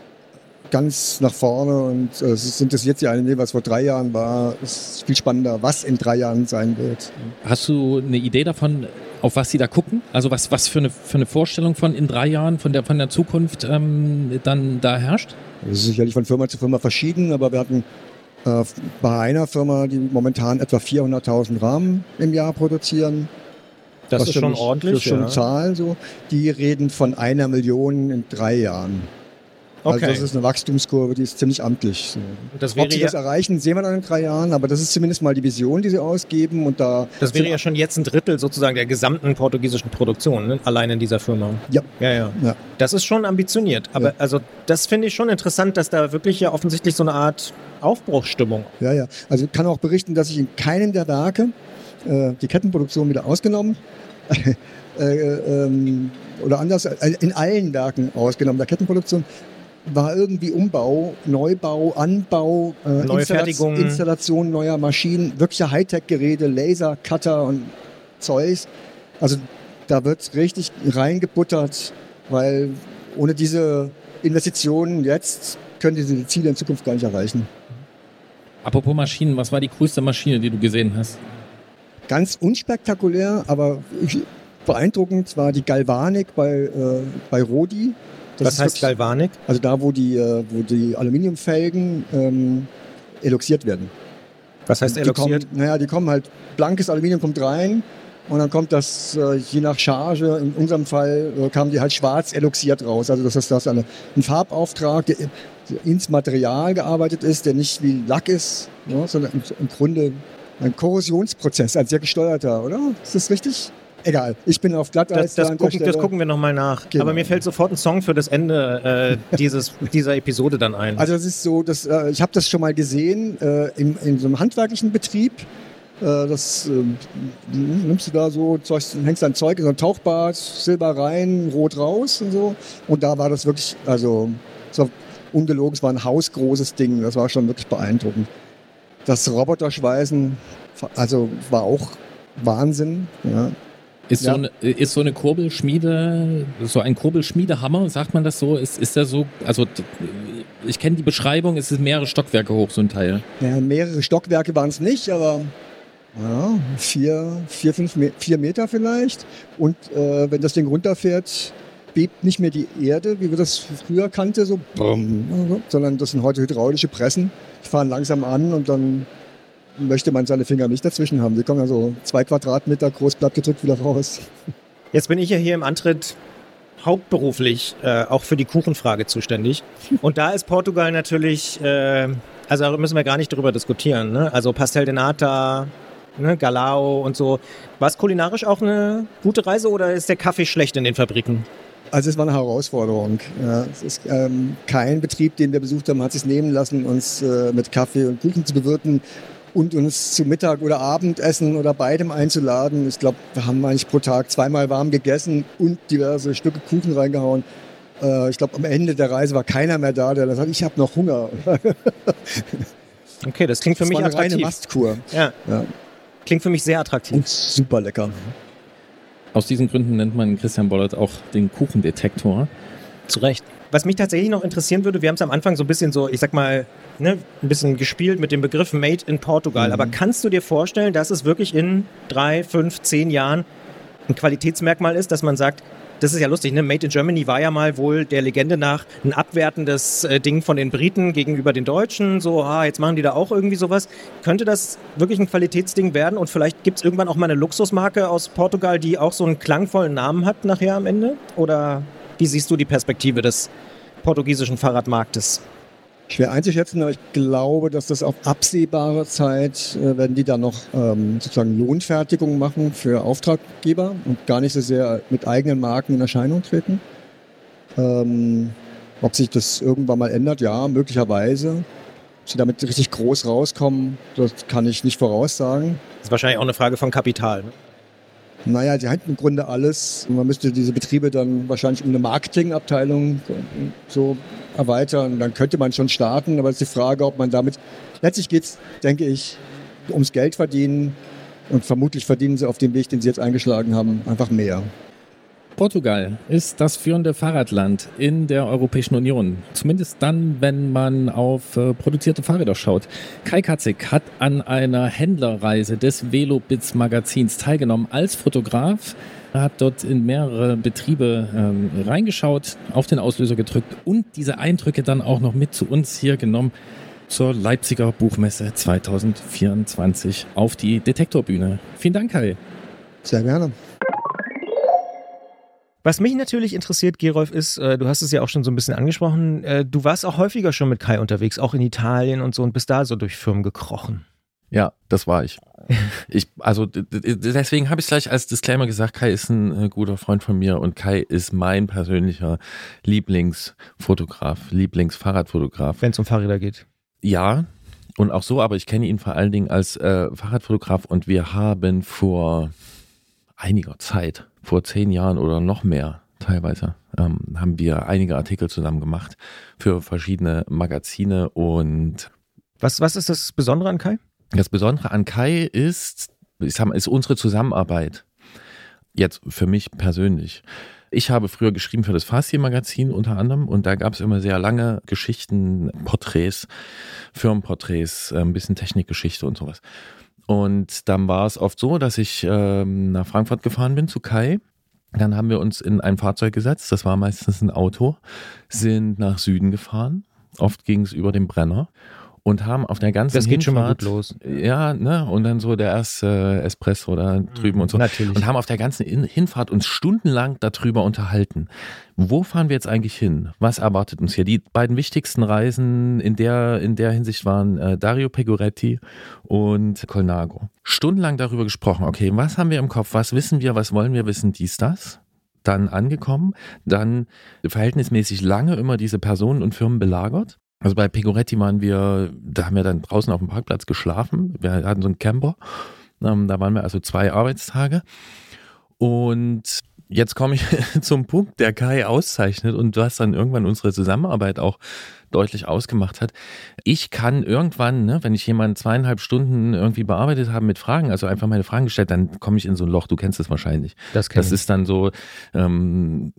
Speaker 5: ganz nach vorne und äh, es interessiert sich eigentlich, was vor drei Jahren war. Es ist viel spannender, was in drei Jahren sein wird.
Speaker 4: Hast du eine Idee davon, auf was sie da gucken? Also was, was für, eine, für eine Vorstellung von in drei Jahren, von der, von der Zukunft ähm, dann da herrscht?
Speaker 5: Das ist sicherlich von Firma zu Firma verschieden, aber wir hatten äh, bei einer Firma, die momentan etwa vierhunderttausend Rahmen im Jahr produzieren.
Speaker 2: Das ist schon ordentlich.
Speaker 5: Das ist schon
Speaker 2: ja.
Speaker 5: eine Zahl. So. Die reden von einer Million in drei Jahren. Okay. Also das ist eine Wachstumskurve, die ist ziemlich amtlich.
Speaker 2: Das
Speaker 5: Ob sie das erreichen, sehen wir dann in drei Jahren, aber das ist zumindest mal die Vision, die sie ausgeben. Und da
Speaker 2: das wäre ja schon jetzt ein Drittel sozusagen der gesamten portugiesischen Produktion, ne? Allein in dieser Firma.
Speaker 5: Ja.
Speaker 2: Ja, ja. ja. Das ist schon ambitioniert. Aber ja. also das finde ich schon interessant, dass da wirklich ja offensichtlich so eine Art Aufbruchsstimmung.
Speaker 5: Ja, ja. Also ich kann auch berichten, dass ich in keinem der Werke, äh, die Kettenproduktion wieder ausgenommen, äh, ähm, oder anders, äh, in allen Werken ausgenommen der Kettenproduktion, war irgendwie Umbau, Neubau, Anbau, äh,
Speaker 2: Neue
Speaker 5: Installa-
Speaker 2: Fertigung.
Speaker 5: Installation neuer Maschinen, wirkliche Hightech-Geräte, Laser, Cutter und Zeugs. Also da wird richtig reingebuttert, weil ohne diese Investitionen jetzt können diese Ziele in Zukunft gar nicht erreichen.
Speaker 4: Apropos Maschinen, was war die coolste Maschine, die du gesehen hast?
Speaker 5: Ganz unspektakulär, aber beeindruckend war die Galvanik bei, äh, bei Rodi. Das
Speaker 2: Was
Speaker 5: ist
Speaker 2: heißt
Speaker 5: wirklich-
Speaker 2: Galvanik?
Speaker 5: Also da, wo die, äh, wo die Aluminiumfelgen ähm, eloxiert werden.
Speaker 2: Was heißt
Speaker 5: Die
Speaker 2: eloxiert?
Speaker 5: kommen, naja, die kommen halt, blankes Aluminium kommt rein und dann kommt das, äh, je nach Charge, in unserem Fall äh, kamen die halt schwarz eloxiert raus. Also das ist das eine, ein Farbauftrag, der ins Material gearbeitet ist, der nicht wie Lack ist, ja, sondern im, im Grunde ein Korrosionsprozess, ein sehr gesteuerter, oder? Ist das richtig? Egal, ich bin auf Glatteis.
Speaker 2: Das, das,
Speaker 5: da an der
Speaker 2: gucken, das
Speaker 5: Stelle.
Speaker 2: gucken wir nochmal nach.
Speaker 5: Genau.
Speaker 2: Aber mir fällt sofort ein Song für das Ende äh, dieses, dieser Episode dann ein.
Speaker 5: Also das ist so, dass, äh, ich habe das schon mal gesehen äh, in, in so einem handwerklichen Betrieb. Äh, das äh, nimmst du da so, Zeug, hängst dein Zeug in so ein Tauchbad, Silber rein, Rot raus und so. Und da war das wirklich, also so ungelogen, es war ein hausgroßes Ding. Das war schon wirklich beeindruckend. Das Roboterschweißen, also war auch Wahnsinn. Ja.
Speaker 4: Ist,
Speaker 5: Ja.
Speaker 4: so eine, ist so eine Kurbelschmiede, so ein Kurbelschmiedehammer, sagt man das so? Ist, ist der so, also t- ich kenne die Beschreibung, es ist mehrere Stockwerke hoch, so ein Teil.
Speaker 5: Ja, mehrere Stockwerke waren es nicht, aber ja, vier, vier, fünf, Me- vier Meter vielleicht. Und äh, wenn das Ding runterfährt, bebt nicht mehr die Erde, wie wir das früher kannte, so, brumm, sondern das sind heute hydraulische Pressen. Die fahren langsam an und dann möchte man seine Finger nicht dazwischen haben. Die kommen ja so zwei Quadratmeter groß, platt gedrückt wieder raus.
Speaker 2: Jetzt bin ich ja hier im Antritt hauptberuflich äh, auch für die Kuchenfrage zuständig. Und da ist Portugal natürlich, äh, also da müssen wir gar nicht drüber diskutieren. Ne? Also Pastel de Nata, ne? Galao und so. War es kulinarisch auch eine gute Reise oder ist der Kaffee schlecht in den Fabriken?
Speaker 5: Also es war eine Herausforderung. Ja, es ist ähm, kein Betrieb, den wir besucht haben, hat sich nehmen lassen, uns äh, mit Kaffee und Kuchen zu bewirten und uns zu Mittag oder Abendessen oder beidem einzuladen. Ich glaube, wir haben eigentlich pro Tag zweimal warm gegessen und diverse Stücke Kuchen reingehauen. Äh, ich glaube, am Ende der Reise war keiner mehr da, der sagt, ich habe noch Hunger.
Speaker 2: Okay, das klingt für
Speaker 5: Das
Speaker 2: mich
Speaker 5: war eine reine
Speaker 2: attraktiv.
Speaker 5: Mastkur.
Speaker 2: Ja,
Speaker 5: Ja.
Speaker 2: klingt für mich sehr attraktiv.
Speaker 5: Und super lecker.
Speaker 4: Aus diesen Gründen nennt man Christian Bollert auch den Kuchendetektor.
Speaker 2: Zu Recht. Was mich tatsächlich noch interessieren würde, wir haben es am Anfang so ein bisschen so, ich sag mal, ne, ein bisschen gespielt mit dem Begriff Made in Portugal.
Speaker 5: Mhm.
Speaker 2: Aber kannst du dir vorstellen, dass es wirklich in drei, fünf, zehn Jahren ein Qualitätsmerkmal ist, dass man sagt, das ist ja lustig, ne? Made in Germany war ja mal wohl der Legende nach ein abwertendes äh, Ding von den Briten gegenüber den Deutschen. So, ah, jetzt machen die da auch irgendwie sowas. Könnte das wirklich ein Qualitätsding werden? Und vielleicht gibt es irgendwann auch mal eine Luxusmarke aus Portugal, die auch so einen klangvollen Namen hat nachher am Ende? Oder wie siehst du die Perspektive des portugiesischen Fahrradmarktes?
Speaker 5: Schwer einzuschätzen, aber ich glaube, dass das auf absehbare Zeit, äh, werden die da noch ähm, sozusagen Lohnfertigung machen für Auftraggeber und gar nicht so sehr mit eigenen Marken in Erscheinung treten. Ähm, ob sich das irgendwann mal ändert, ja, möglicherweise. Ob sie damit richtig groß rauskommen, das kann ich nicht voraussagen.
Speaker 2: Das ist wahrscheinlich auch eine Frage von Kapital. Ne?
Speaker 5: Naja, die halten im Grunde alles. Man müsste diese Betriebe dann wahrscheinlich um eine Marketingabteilung so erweitern. Dann könnte man schon starten, aber es ist die Frage, ob man damit... Letztlich geht es, denke ich, ums Geld verdienen und vermutlich verdienen sie auf dem Weg, den sie jetzt eingeschlagen haben, einfach mehr.
Speaker 4: Portugal ist das führende Fahrradland in der Europäischen Union. Zumindest dann, wenn man auf äh, produzierte Fahrräder schaut. Kai Katzig hat an einer Händlerreise des Velobits Magazins teilgenommen als Fotograf. Er hat dort in mehrere Betriebe ähm, reingeschaut, auf den Auslöser gedrückt und diese Eindrücke dann auch noch mit zu uns hier genommen zur Leipziger Buchmesse zwanzig vierundzwanzig auf die Detektorbühne. Vielen Dank, Kai.
Speaker 5: Sehr gerne.
Speaker 2: Was mich natürlich interessiert, Gerolf, ist, äh, du hast es ja auch schon so ein bisschen angesprochen, äh, du warst auch häufiger schon mit Kai unterwegs, auch in Italien und so und bist da so durch Firmen gekrochen.
Speaker 1: Ja, das war ich. ich also d- d- deswegen habe ich gleich als Disclaimer gesagt, Kai ist ein äh, guter Freund von mir und Kai ist mein persönlicher Lieblingsfotograf, Lieblingsfahrradfotograf.
Speaker 2: Wenn es um Fahrräder geht.
Speaker 1: Ja, und auch so, aber ich kenne ihn vor allen Dingen als äh, Fahrradfotograf und wir haben vor einiger Zeit, vor zehn Jahren oder noch mehr, teilweise. Ähm, haben wir einige Artikel zusammen gemacht für verschiedene Magazine. Und
Speaker 2: Was, was ist das Besondere an Kai?
Speaker 1: das Besondere an Kai ist, ich sag mal, ist unsere Zusammenarbeit. Jetzt für mich persönlich. Ich habe früher geschrieben für das Fasti-Magazin unter anderem und da gab es immer sehr lange Geschichten, Porträts, Firmenporträts, ein bisschen Technikgeschichte und sowas. Und dann war es oft so, dass ich ähm, nach Frankfurt gefahren bin zu Kai. Dann haben wir uns in ein Fahrzeug gesetzt, das war meistens ein Auto, sind nach Süden gefahren. Oft ging es über den Brenner. Und haben auf der ganzen
Speaker 2: Das geht
Speaker 1: Hinfahrt,
Speaker 2: schon mal gut los.
Speaker 1: Ja, ne, und dann so der erste Espresso da drüben und so.
Speaker 2: Natürlich.
Speaker 1: Und haben auf der ganzen Hinfahrt uns stundenlang darüber unterhalten. Wo fahren wir jetzt eigentlich hin? Was erwartet uns hier? Die beiden wichtigsten Reisen in der, in der Hinsicht waren äh, Dario Pegoretti und Colnago. Stundenlang darüber gesprochen. Okay, was haben wir im Kopf? Was wissen wir? Was wollen wir wissen? Dies, das. Dann angekommen. Dann verhältnismäßig lange immer diese Personen und Firmen belagert. Also bei Pegoretti waren wir, da haben wir dann draußen auf dem Parkplatz geschlafen. Wir hatten so einen Camper. Ähm, da waren wir also zwei Arbeitstage. Und jetzt komme ich zum Punkt, der Kai auszeichnet und was dann irgendwann unsere Zusammenarbeit auch deutlich ausgemacht hat. Ich kann irgendwann, ne, wenn ich jemanden zweieinhalb Stunden irgendwie bearbeitet habe mit Fragen, also einfach meine Fragen gestellt, dann komme ich in so ein Loch. Du kennst das wahrscheinlich.
Speaker 2: Das kenn
Speaker 1: Das
Speaker 2: ich.
Speaker 1: ist dann so, ähm,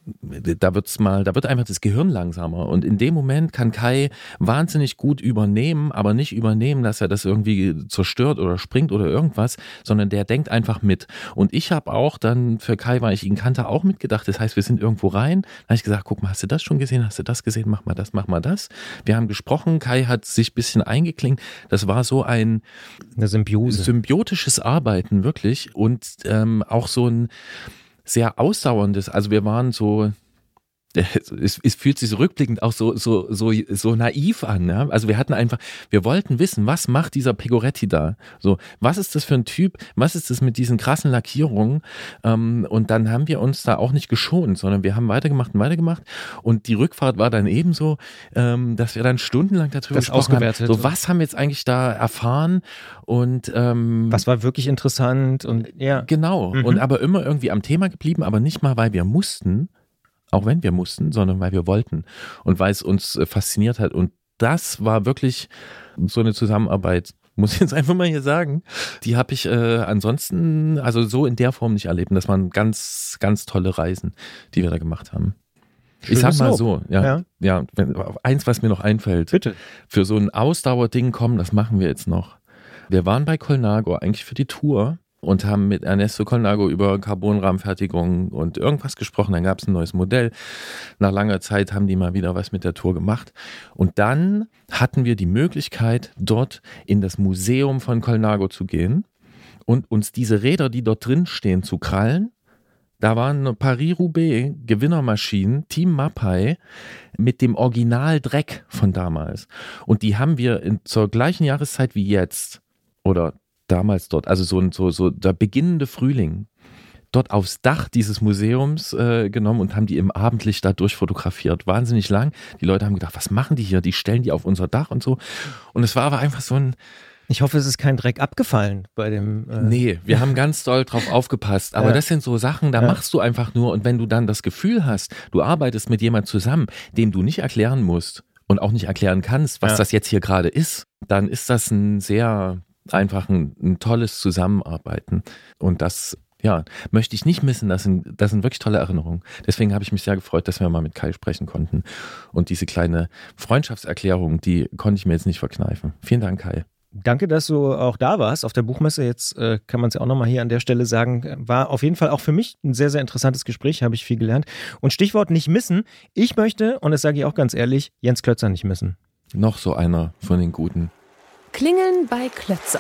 Speaker 1: da wird's mal, da wird einfach das Gehirn langsamer. Und in dem Moment kann Kai wahnsinnig gut übernehmen, aber nicht übernehmen, dass er das irgendwie zerstört oder springt oder irgendwas, sondern der denkt einfach mit. Und ich habe auch dann für Kai, weil ich ihn kannte, auch mitgedacht. Das heißt, wir sind irgendwo rein. Da habe ich gesagt, guck mal, hast du das schon gesehen? Hast du das gesehen? Mach mal das, mach mal das. Wir haben gesprochen. Kai hat sich ein bisschen eingeklinkt. Das war so ein
Speaker 2: Eine Symbiose.
Speaker 1: symbiotisches Arbeiten, wirklich. Und ähm, auch so ein sehr ausdauerndes, also wir waren so, es, es fühlt sich so rückblickend auch so, so, so, so naiv an. Ja? Also wir hatten einfach, wir wollten wissen, was macht dieser Pegoretti da? So, was ist das für ein Typ? Was ist das mit diesen krassen Lackierungen? Ähm, und dann haben wir uns da auch nicht geschont, sondern wir haben weitergemacht und weitergemacht. Und die Rückfahrt war dann ebenso, ähm, dass wir dann stundenlang darüber
Speaker 2: Das
Speaker 1: gesprochen
Speaker 2: ausgewertet.
Speaker 1: haben. So, was haben wir jetzt eigentlich da erfahren? Und ähm,
Speaker 2: Was war wirklich interessant und ja.
Speaker 1: Genau.
Speaker 2: Mhm.
Speaker 1: Und aber immer irgendwie am Thema geblieben, aber nicht mal, weil wir mussten, auch wenn wir mussten, sondern weil wir wollten und weil es uns äh, fasziniert hat. Und das war wirklich so eine Zusammenarbeit, muss ich jetzt einfach mal hier sagen. Die habe ich äh, ansonsten, also so in der Form nicht erlebt. Und das waren ganz, ganz tolle Reisen, die wir da gemacht haben. Ich sag
Speaker 2: Schönes
Speaker 1: mal
Speaker 2: Lob.
Speaker 1: so, ja,
Speaker 2: Ja.
Speaker 1: ja, wenn, eins, was mir noch einfällt.
Speaker 2: Bitte.
Speaker 1: Für so ein Ausdauerding, komm, das machen wir jetzt noch. Wir waren bei Colnago eigentlich für die Tour und haben mit Ernesto Colnago über Carbonrahmenfertigung und irgendwas gesprochen. Dann gab es ein neues Modell. Nach langer Zeit haben die mal wieder was mit der Tour gemacht. Und dann hatten wir die Möglichkeit, dort in das Museum von Colnago zu gehen und uns diese Räder, die dort drin stehen, zu krallen. Da waren Paris-Roubaix Gewinnermaschinen, Team Mapai, mit dem Original Dreck von damals. Und die haben wir in, zur gleichen Jahreszeit wie jetzt oder damals dort, also so, so, so der beginnende Frühling, dort aufs Dach dieses Museums äh, genommen und haben die im Abendlicht da durchfotografiert. Wahnsinnig lang. Die Leute haben gedacht, was machen die hier? Die stellen die auf unser Dach und so. Und es war aber einfach so ein,
Speaker 2: Ich hoffe, es ist kein Dreck abgefallen bei dem. Äh
Speaker 1: nee, wir haben ganz doll drauf aufgepasst. Aber
Speaker 2: Ja.
Speaker 1: das sind so Sachen, da
Speaker 2: Ja.
Speaker 1: machst du einfach nur. Und wenn du dann das Gefühl hast, du arbeitest mit jemand zusammen, dem du nicht erklären musst und auch nicht erklären kannst, was
Speaker 2: Ja.
Speaker 1: das jetzt hier gerade ist, dann ist das ein sehr einfach ein, ein tolles Zusammenarbeiten. Und das, ja, möchte ich nicht missen. Das sind, das sind wirklich tolle Erinnerungen. Deswegen habe ich mich sehr gefreut, dass wir mal mit Kai sprechen konnten. Und diese kleine Freundschaftserklärung, die konnte ich mir jetzt nicht verkneifen. Vielen Dank, Kai.
Speaker 2: Danke, dass du auch da warst auf der Buchmesse. Jetzt äh, kann man es ja auch nochmal hier an der Stelle sagen. War auf jeden Fall auch für mich ein sehr, sehr interessantes Gespräch, habe ich viel gelernt. Und Stichwort nicht missen. Ich möchte, und das sage ich auch ganz ehrlich, Jens Klötzer nicht missen.
Speaker 1: Noch so einer von den Guten.
Speaker 3: Klingeln bei Klötzer.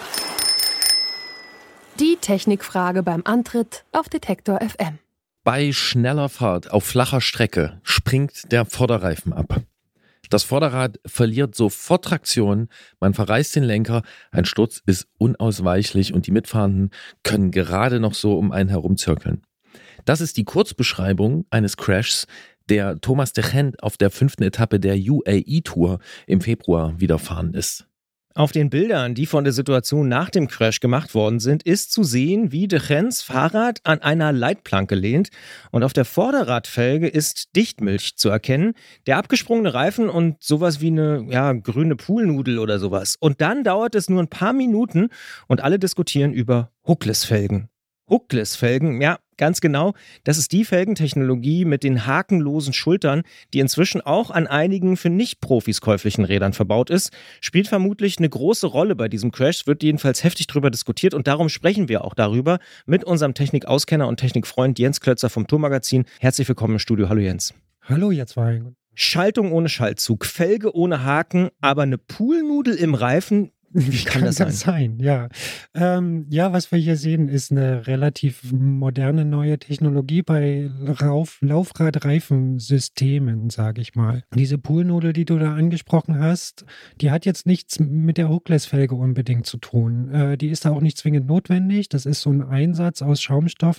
Speaker 3: Die Technikfrage beim Antritt auf Detektor F M.
Speaker 1: Bei schneller Fahrt auf flacher Strecke springt der Vorderreifen ab. Das Vorderrad verliert sofort Traktion, man verreißt den Lenker, ein Sturz ist unausweichlich und die Mitfahrenden können gerade noch so um einen herumzirkeln. Das ist die Kurzbeschreibung eines Crashs, der Thomas de Gendt auf der fünften Etappe der U A E-Tour im Februar widerfahren ist.
Speaker 2: Auf den Bildern, die von der Situation nach dem Crash gemacht worden sind, ist zu sehen, wie de Gens Fahrrad an einer Leitplanke lehnt und auf der Vorderradfelge ist Dichtmilch zu erkennen, der abgesprungene Reifen und sowas wie eine ja, grüne Poolnudel oder sowas. Und dann dauert es nur ein paar Minuten und alle diskutieren über Hookless-Felgen. Hookless-Felgen, ja, ganz genau. Das ist die Felgentechnologie mit den hakenlosen Schultern, die inzwischen auch an einigen für Nicht-Profis käuflichen Rädern verbaut ist. Spielt vermutlich eine große Rolle bei diesem Crash, wird jedenfalls heftig drüber diskutiert und darum sprechen wir auch darüber mit unserem Technikauskenner und Technikfreund Jens Klötzer vom Tourmagazin. Herzlich willkommen im Studio. Hallo Jens.
Speaker 6: Hallo ihr zwei.
Speaker 2: Schaltung ohne Schaltzug, Felge ohne Haken, aber eine Poolnudel im Reifen. Wie kann, kann das sein?
Speaker 6: Das sein? Ja. Ähm, ja, was wir hier sehen, ist eine relativ moderne neue Technologie bei Lauf Laufradreifensystemen, sage ich mal. Diese Poolnudel, die du da angesprochen hast, die hat jetzt nichts mit der Hookless-Felge unbedingt zu tun. Äh, die ist da auch nicht zwingend notwendig. Das ist so ein Einsatz aus Schaumstoff,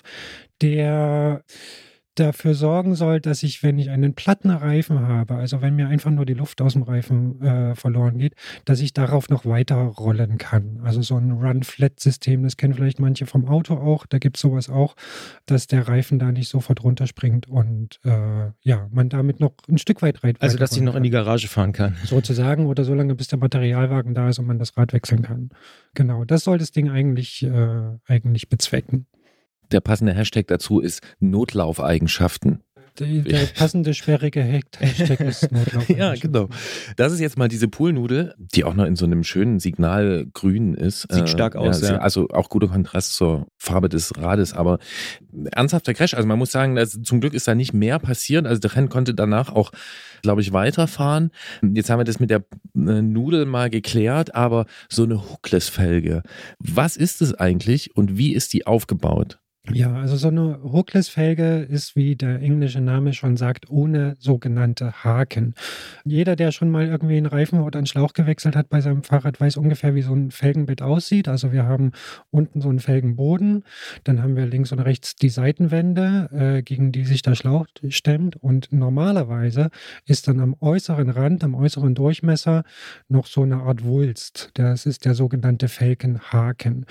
Speaker 6: der dafür sorgen soll, dass ich, wenn ich einen platten Reifen habe, also wenn mir einfach nur die Luft aus dem Reifen äh, verloren geht, dass ich darauf noch weiter rollen kann. Also so ein Run-Flat-System, das kennen vielleicht manche vom Auto auch, da gibt es sowas auch, dass der Reifen da nicht sofort runterspringt und äh, ja, man damit noch ein Stück weit reit.
Speaker 2: Also, dass ich noch in die Garage fahren kann.
Speaker 6: Sozusagen oder so lange, bis der Materialwagen da ist und man das Rad wechseln kann. Genau, das soll das Ding eigentlich, äh, eigentlich bezwecken.
Speaker 1: Der passende Hashtag dazu ist Notlaufeigenschaften.
Speaker 6: Der, der passende, sperrige Hashtag ist Notlaufeigenschaften.
Speaker 1: Ja, genau. Das ist jetzt mal diese Poolnudel, die auch noch in so einem schönen Signalgrün ist.
Speaker 2: Sieht stark aus,
Speaker 1: ja.
Speaker 2: ja.
Speaker 1: Also auch guter Kontrast zur Farbe des Rades, aber ernsthafter Crash. Also man muss sagen, dass, zum Glück ist da nicht mehr passiert. Also der Rennen konnte danach auch, glaube ich, weiterfahren. Jetzt haben wir das mit der Nudel mal geklärt, aber so eine Hookless-Felge, was ist es eigentlich und wie ist die aufgebaut?
Speaker 6: Ja, also so eine Hookless-Felge ist, wie der englische Name schon sagt, ohne sogenannte Haken. Jeder, der schon mal irgendwie einen Reifen oder einen Schlauch gewechselt hat bei seinem Fahrrad, weiß ungefähr, wie so ein Felgenbett aussieht. Also wir haben unten so einen Felgenboden, dann haben wir links und rechts die Seitenwände, äh, gegen die sich der Schlauch stemmt und normalerweise ist dann am äußeren Rand, am äußeren Durchmesser noch so eine Art Wulst. Das ist der sogenannte Felgenhaken.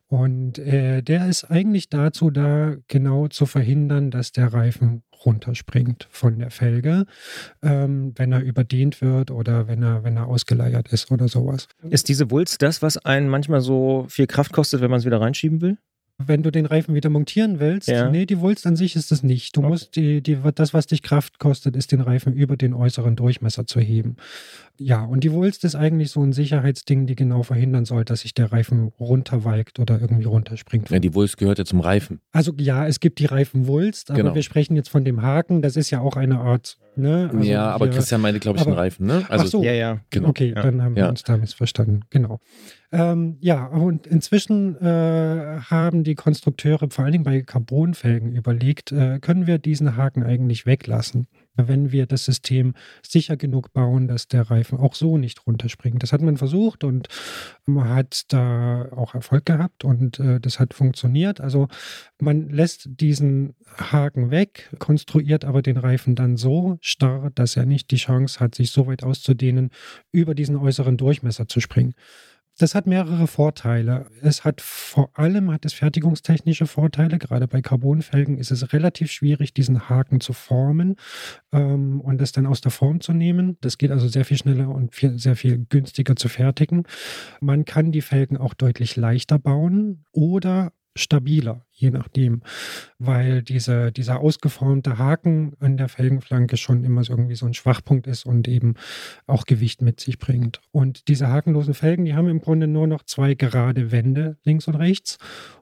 Speaker 6: Und äh, der ist eigentlich dazu da, genau zu verhindern, dass der Reifen runterspringt von der Felge, ähm, wenn er überdehnt wird oder wenn er, wenn er ausgeleiert ist oder sowas.
Speaker 2: Ist diese Wulst das, was einen manchmal so viel Kraft kostet, wenn man es wieder reinschieben will?
Speaker 6: Wenn du den Reifen wieder montieren willst,
Speaker 2: ja.
Speaker 6: nee, die Wulst an sich ist es nicht. Du okay. musst, die, die, das, was dich Kraft kostet, ist den Reifen über den äußeren Durchmesser zu heben. Ja, und die Wulst ist eigentlich so ein Sicherheitsding, die genau verhindern soll, dass sich der Reifen runterweigt oder irgendwie runterspringt.
Speaker 1: Ja, die Wulst gehört ja zum Reifen.
Speaker 6: Also ja, es gibt die Reifenwulst, aber
Speaker 1: genau.
Speaker 6: wir sprechen jetzt von dem Haken, das ist ja auch eine Art, ne? Also
Speaker 1: ja, aber
Speaker 6: hier,
Speaker 1: Christian meinte, glaube ich, aber, einen Reifen, ne?
Speaker 6: Also, ach so,
Speaker 2: ja, ja.
Speaker 1: Genau.
Speaker 6: Okay,
Speaker 2: ja.
Speaker 6: dann haben wir
Speaker 1: ja.
Speaker 6: uns da missverstanden, genau. Ähm, ja, und inzwischen äh, haben die Konstrukteure vor allen Dingen bei Carbonfelgen überlegt, äh, können wir diesen Haken eigentlich weglassen, wenn wir das System sicher genug bauen, dass der Reifen auch so nicht runterspringt. Das hat man versucht und man hat da auch Erfolg gehabt und äh, das hat funktioniert. Also man lässt diesen Haken weg, konstruiert aber den Reifen dann so starr, dass er nicht die Chance hat, sich so weit auszudehnen, über diesen äußeren Durchmesser zu springen. Das hat mehrere Vorteile. Es hat vor allem hat es fertigungstechnische Vorteile. Gerade bei Carbonfelgen ist es relativ schwierig, diesen Haken zu formen ähm, und das dann aus der Form zu nehmen. Das geht also sehr viel schneller und viel, sehr viel günstiger zu fertigen. Man kann die Felgen auch deutlich leichter bauen oder stabiler, je nachdem, weil diese, dieser ausgeformte Haken an der Felgenflanke schon immer so irgendwie so ein Schwachpunkt ist und eben auch Gewicht mit sich bringt. Und diese hakenlosen Felgen, die haben im Grunde nur noch zwei gerade Wände, links und rechts.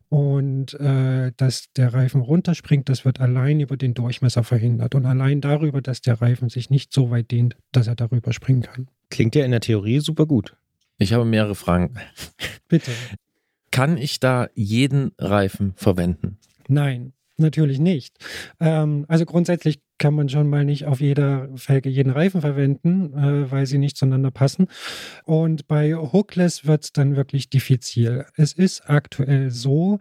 Speaker 6: Und äh, dass der Reifen runterspringt, das wird allein über den Durchmesser verhindert und allein darüber, dass der Reifen sich nicht so weit dehnt, dass er darüber springen kann.
Speaker 2: Klingt ja in der Theorie super gut.
Speaker 1: Ich habe mehrere Fragen.
Speaker 6: Bitte.
Speaker 1: Kann ich da jeden Reifen verwenden?
Speaker 6: Nein, natürlich nicht. Ähm, also grundsätzlich kann man schon mal nicht auf jeder Felge jeden Reifen verwenden, äh, weil sie nicht zueinander passen. Und bei Hookless wird es dann wirklich diffizil. Es ist aktuell so,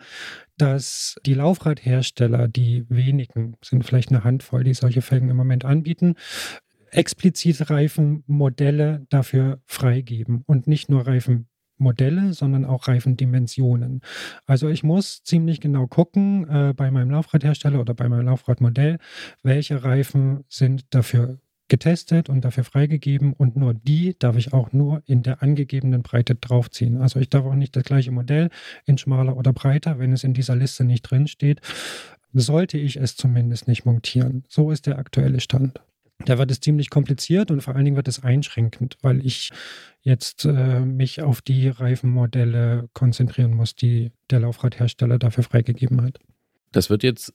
Speaker 6: dass die Laufradhersteller, die wenigen, sind vielleicht eine Handvoll, die solche Felgen im Moment anbieten, explizit Reifenmodelle dafür freigeben und nicht nur Reifenmodelle, sondern auch Reifendimensionen. Also ich muss ziemlich genau gucken äh, bei meinem Laufradhersteller oder bei meinem Laufradmodell, welche Reifen sind dafür getestet und dafür freigegeben und nur die darf ich auch nur in der angegebenen Breite draufziehen. Also ich darf auch nicht das gleiche Modell in schmaler oder breiter, wenn es in dieser Liste nicht drin steht, sollte ich es zumindest nicht montieren. So ist der aktuelle Stand. Da wird es ziemlich kompliziert und vor allen Dingen wird es einschränkend, weil ich jetzt äh, mich auf die Reifenmodelle konzentrieren muss, die der Laufradhersteller dafür freigegeben hat.
Speaker 1: Das wird jetzt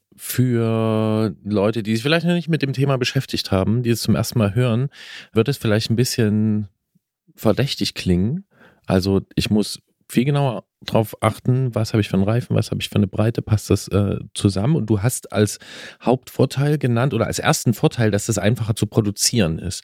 Speaker 1: für Leute, die sich vielleicht noch nicht mit dem Thema beschäftigt haben, die es zum ersten Mal hören, wird es vielleicht ein bisschen verdächtig klingen. Also ich muss viel genauer darauf achten, was habe ich für einen Reifen, was habe ich für eine Breite, passt das äh, zusammen? Und du hast als Hauptvorteil genannt oder als ersten Vorteil, dass das einfacher zu produzieren ist.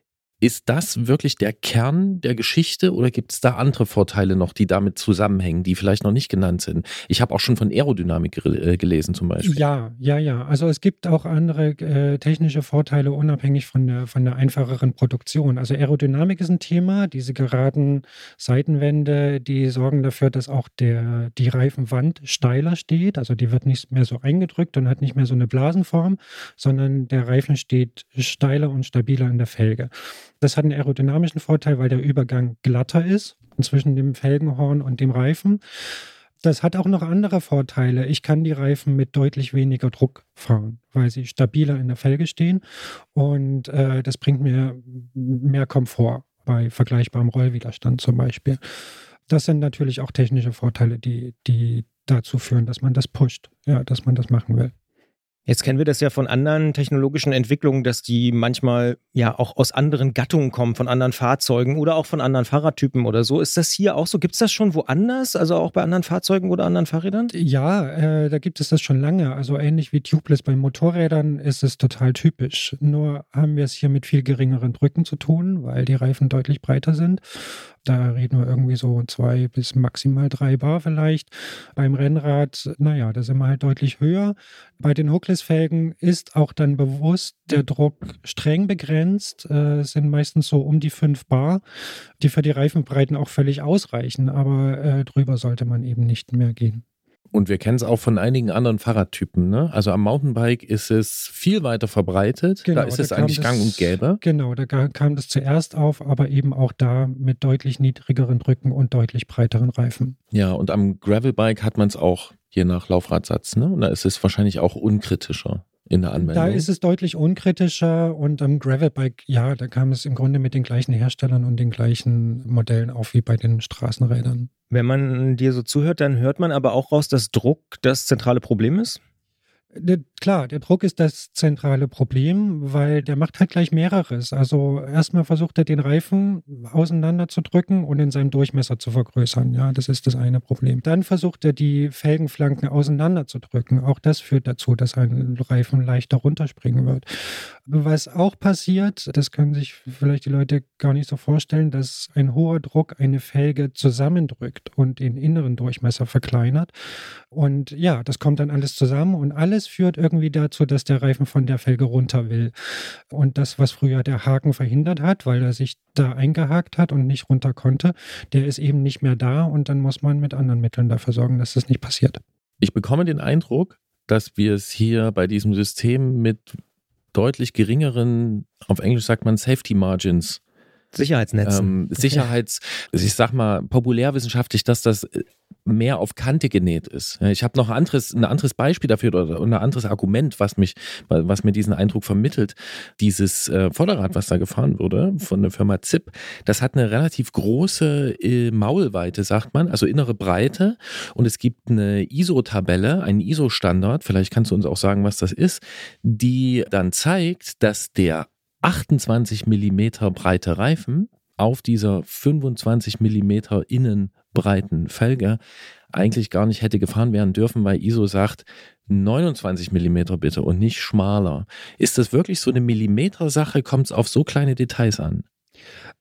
Speaker 1: Ist das wirklich der Kern der Geschichte oder gibt es da andere Vorteile noch, die damit zusammenhängen, die vielleicht noch nicht genannt sind? Ich habe auch schon von Aerodynamik gel- gelesen zum Beispiel.
Speaker 6: Ja, ja, ja. Also es gibt auch andere äh, technische Vorteile unabhängig von der, von der einfacheren Produktion. Also Aerodynamik ist ein Thema. Diese geraden Seitenwände, die sorgen dafür, dass auch der, die Reifenwand steiler steht. Also die wird nicht mehr so eingedrückt und hat nicht mehr so eine Blasenform, sondern der Reifen steht steiler und stabiler in der Felge. Das hat einen aerodynamischen Vorteil, weil der Übergang glatter ist zwischen dem Felgenhorn und dem Reifen. Das hat auch noch andere Vorteile. Ich kann die Reifen mit deutlich weniger Druck fahren, weil sie stabiler in der Felge stehen und äh, das bringt mir mehr Komfort bei vergleichbarem Rollwiderstand zum Beispiel. Das sind natürlich auch technische Vorteile, die, die dazu führen, dass man das pusht, ja, dass man das machen will.
Speaker 2: Jetzt kennen wir das ja von anderen technologischen Entwicklungen, dass die manchmal ja auch aus anderen Gattungen kommen, von anderen Fahrzeugen oder auch von anderen Fahrradtypen oder so. Ist das hier auch so? Gibt es das schon woanders, also auch bei anderen Fahrzeugen oder anderen Fahrrädern?
Speaker 6: Ja, äh, da gibt es das schon lange. Also ähnlich wie Tubeless bei Motorrädern ist es total typisch. Nur haben wir es hier mit viel geringeren Drücken zu tun, weil die Reifen deutlich breiter sind. Da reden wir irgendwie so zwei bis maximal drei Bar vielleicht. Beim Rennrad, naja, da sind wir halt deutlich höher. Bei den Hookless-Felgen ist auch dann bewusst der Druck streng begrenzt. Äh, sind meistens so um die fünf Bar, die für die Reifenbreiten auch völlig ausreichen. Aber äh, drüber sollte man eben nicht mehr gehen.
Speaker 1: Und wir kennen es auch von einigen anderen Fahrradtypen, ne? Also am Mountainbike ist es viel weiter verbreitet.
Speaker 6: Genau,
Speaker 1: da ist
Speaker 6: da
Speaker 1: es eigentlich
Speaker 6: das,
Speaker 1: gang und gäbe.
Speaker 6: Genau, da kam das zuerst auf, aber eben auch da mit deutlich niedrigeren Drücken und deutlich breiteren Reifen.
Speaker 1: Ja, und am Gravelbike hat man es auch je nach Laufradsatz, ne? Und da ist es wahrscheinlich auch unkritischer in der Anwendung.
Speaker 6: Da ist es deutlich unkritischer und am Gravelbike, ja, da kam es im Grunde mit den gleichen Herstellern und den gleichen Modellen auf wie bei den Straßenrädern.
Speaker 2: Wenn man dir so zuhört, dann hört man aber auch raus, dass Druck das zentrale Problem ist?
Speaker 6: Der, klar, der Druck ist das zentrale Problem, weil der macht halt gleich mehreres. Also erstmal versucht er den Reifen auseinander zu drücken und in seinem Durchmesser zu vergrößern. Ja, das ist das eine Problem. Dann versucht er die Felgenflanken auseinander zu drücken. Auch das führt dazu, dass ein Reifen leichter runterspringen wird. Was auch passiert, das können sich vielleicht die Leute gar nicht so vorstellen, dass ein hoher Druck eine Felge zusammendrückt und den inneren Durchmesser verkleinert. Und ja, das kommt dann alles zusammen und alles führt irgendwie dazu, dass der Reifen von der Felge runter will. Und das, was früher der Haken verhindert hat, weil er sich da eingehakt hat und nicht runter konnte, der ist eben nicht mehr da und dann muss man mit anderen Mitteln dafür sorgen, dass das nicht passiert.
Speaker 1: Ich bekomme den Eindruck, dass wir es hier bei diesem System mit deutlich geringeren, auf Englisch sagt man Safety Margins,
Speaker 2: Sicherheitsnetzen.
Speaker 1: Ähm, Sicherheits, ich sag mal populärwissenschaftlich, dass das mehr auf Kante genäht ist. Ich habe noch ein anderes, ein anderes Beispiel dafür oder ein anderes Argument, was mich, was mir diesen Eindruck vermittelt. Dieses äh, Vorderrad, was da gefahren wurde von der Firma Zipp, das hat eine relativ große äh, Maulweite, sagt man, also innere Breite. Und es gibt eine I S O-Tabelle, einen I S O-Standard, vielleicht kannst du uns auch sagen, was das ist, die dann zeigt, dass der achtundzwanzig Millimeter breite Reifen auf dieser fünfundzwanzig Millimeter innen breiten Felge eigentlich gar nicht hätte gefahren werden dürfen, weil I S O sagt neunundzwanzig Millimeter bitte und nicht schmaler. Ist das wirklich so eine Millimeter-Sache? Kommt es auf so kleine Details an?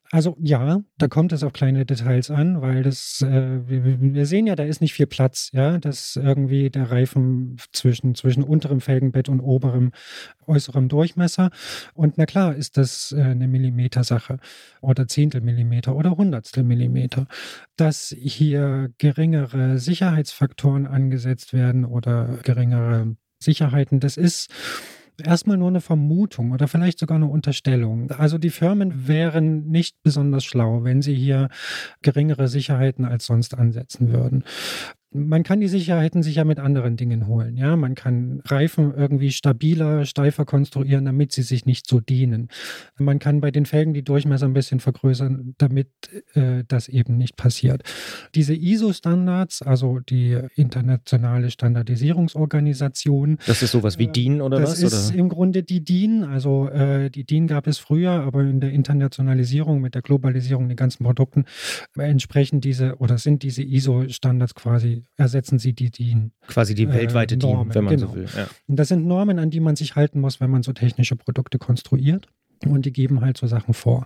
Speaker 6: Also ja, da kommt es auf kleine Details an, weil das, äh, wir, wir sehen ja, da ist nicht viel Platz, ja, dass irgendwie der Reifen zwischen, zwischen unterem Felgenbett und oberem, äußerem Durchmesser. Und na klar ist das äh, eine Millimetersache oder Zehntel Millimeter oder Hundertstel Millimeter. Dass hier geringere Sicherheitsfaktoren angesetzt werden oder geringere Sicherheiten, das ist erstmal nur eine Vermutung oder vielleicht sogar eine Unterstellung. Also die Firmen wären nicht besonders schlau, wenn sie hier geringere Sicherheiten als sonst ansetzen würden. Man kann die Sicherheiten sicher mit anderen Dingen holen. Ja, man kann Reifen irgendwie stabiler, steifer konstruieren, damit sie sich nicht so dehnen. Man kann bei den Felgen die Durchmesser ein bisschen vergrößern, damit äh, das eben nicht passiert. Diese I S O-Standards, also die internationale Standardisierungsorganisation.
Speaker 2: Das ist sowas wie D I N oder
Speaker 6: das
Speaker 2: was?
Speaker 6: Das ist
Speaker 2: oder?
Speaker 6: im Grunde die D I N. Also äh, die D I N gab es früher, aber in der Internationalisierung, mit der Globalisierung den ganzen Produkten entsprechen diese oder sind diese I S O-Standards quasi ersetzen sie die D I N.
Speaker 2: Quasi die weltweite
Speaker 6: äh, Normen,
Speaker 2: D I N, wenn man
Speaker 6: genau.
Speaker 2: so will. Ja.
Speaker 6: Und das sind Normen, an die man sich halten muss, wenn man so technische Produkte konstruiert. Und die geben halt so Sachen vor.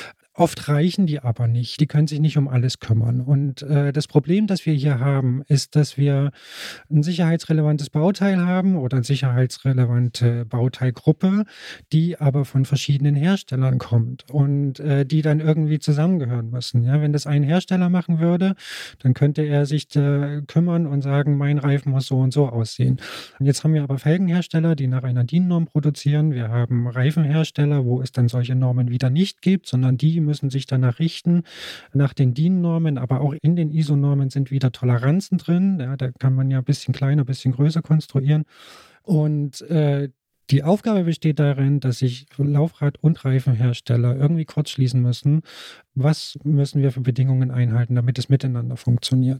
Speaker 6: Oft reichen die aber nicht. Die können sich nicht um alles kümmern. Und äh, das Problem, das wir hier haben, ist, dass wir ein sicherheitsrelevantes Bauteil haben oder eine sicherheitsrelevante Bauteilgruppe, die aber von verschiedenen Herstellern kommt und äh, die dann irgendwie zusammengehören müssen. Ja, wenn das ein Hersteller machen würde, dann könnte er sich äh, kümmern und sagen, mein Reifen muss so und so aussehen. Und jetzt haben wir aber Felgenhersteller, die nach einer D I N-Norm produzieren. Wir haben Reifenhersteller, wo es dann solche Normen wieder nicht gibt, sondern die müssen sich danach richten, nach den D I N-Normen, aber auch in den I S O-Normen sind wieder Toleranzen drin. Ja, da kann man ja ein bisschen kleiner, ein bisschen größer konstruieren. Und äh, die Aufgabe besteht darin, dass sich Laufrad- und Reifenhersteller irgendwie kurz schließen müssen. Was müssen wir für Bedingungen einhalten, damit es miteinander funktioniert?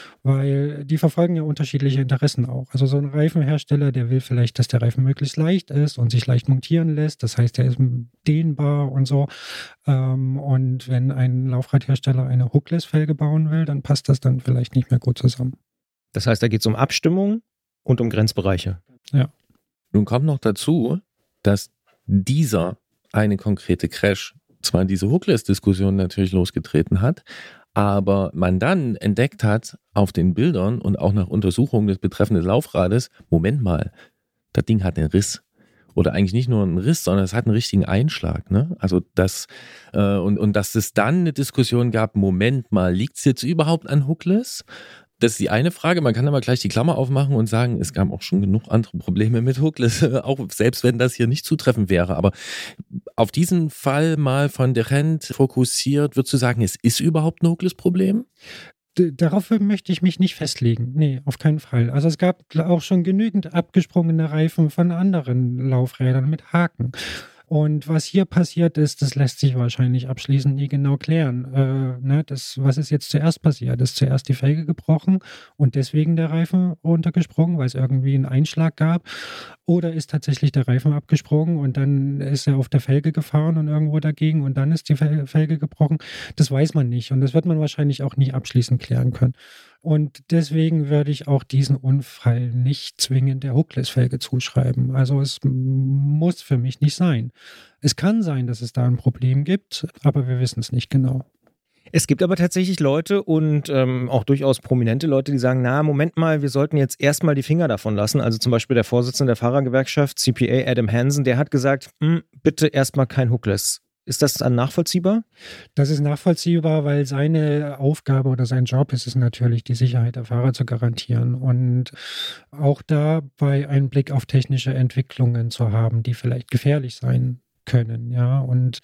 Speaker 6: Weil die verfolgen ja unterschiedliche Interessen auch. Also so ein Reifenhersteller, der will vielleicht, dass der Reifen möglichst leicht ist und sich leicht montieren lässt. Das heißt, der ist dehnbar und so. Und wenn ein Laufradhersteller eine Hookless-Felge bauen will, dann passt das dann vielleicht nicht mehr gut zusammen.
Speaker 2: Das heißt, da geht es um Abstimmung und um Grenzbereiche.
Speaker 6: Ja.
Speaker 1: Nun kommt noch dazu, dass dieser eine konkrete Crash zwar diese Hookless-Diskussion natürlich losgetreten hat, aber man dann entdeckt hat auf den Bildern und auch nach Untersuchungen des betreffenden Laufrades, Moment mal, das Ding hat einen Riss. Oder eigentlich nicht nur einen Riss, sondern es hat einen richtigen Einschlag. Ne? Also das, äh, und, und dass es dann eine Diskussion gab, Moment mal, liegt es jetzt überhaupt an Hookless? Das ist die eine Frage. Man kann aber gleich die Klammer aufmachen und sagen, es gab auch schon genug andere Probleme mit Hookless, auch selbst wenn das hier nicht zutreffend wäre. Aber auf diesen Fall mal von Derent fokussiert, würdest du sagen, es ist überhaupt ein Hookless-Problem?
Speaker 6: Darauf möchte ich mich nicht festlegen. Nee, auf keinen Fall. Also es gab auch schon genügend abgesprungene Reifen von anderen Laufrädern mit Haken. Und was hier passiert ist, das lässt sich wahrscheinlich abschließend nie genau klären. Äh, ne, das, was ist jetzt zuerst passiert? Ist zuerst die Felge gebrochen und deswegen der Reifen runtergesprungen, weil es irgendwie einen Einschlag gab? Oder ist tatsächlich der Reifen abgesprungen und dann ist er auf der Felge gefahren und irgendwo dagegen und dann ist die Felge gebrochen? Das weiß man nicht und das wird man wahrscheinlich auch nie abschließend klären können. Und deswegen würde ich auch diesen Unfall nicht zwingend der Hookless-Felge zuschreiben. Also es muss für mich nicht sein. Es kann sein, dass es da ein Problem gibt, aber wir wissen es nicht genau.
Speaker 2: Es gibt aber tatsächlich Leute und ähm, auch durchaus prominente Leute, die sagen, na, Moment mal, wir sollten jetzt erstmal die Finger davon lassen. Also zum Beispiel der Vorsitzende der Fahrergewerkschaft, C P A, Adam Hansen, der hat gesagt, bitte erstmal kein Hookless. Ist das dann nachvollziehbar?
Speaker 6: Das ist nachvollziehbar, weil seine Aufgabe oder sein Job ist es natürlich, die Sicherheit der Fahrer zu garantieren und auch dabei einen Blick auf technische Entwicklungen zu haben, die vielleicht gefährlich sein können, ja, und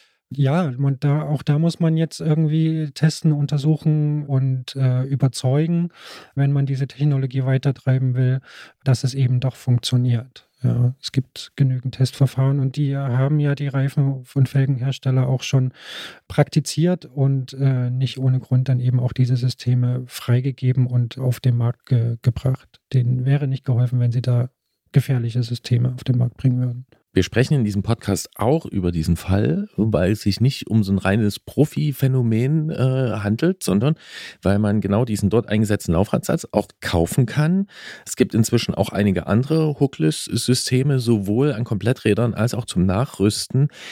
Speaker 6: ja, und da, auch da muss man jetzt irgendwie testen, untersuchen und äh, überzeugen, wenn man diese Technologie weitertreiben will, dass es eben doch funktioniert. Ja, es gibt genügend Testverfahren und die haben ja die Reifen- und Felgenhersteller auch schon praktiziert und äh, nicht ohne Grund dann eben auch diese Systeme freigegeben und auf den Markt ge- gebracht. Denen wäre nicht geholfen, wenn sie da gefährliche Systeme auf den Markt bringen würden.
Speaker 1: Wir sprechen in diesem Podcast auch über diesen Fall, weil es sich nicht um so ein reines Profi-Phänomen äh, handelt, sondern weil man genau diesen dort eingesetzten Laufradsatz auch kaufen kann. Es gibt inzwischen auch einige andere Hookless-Systeme, sowohl an Kompletträdern als auch zum Nachrüsten.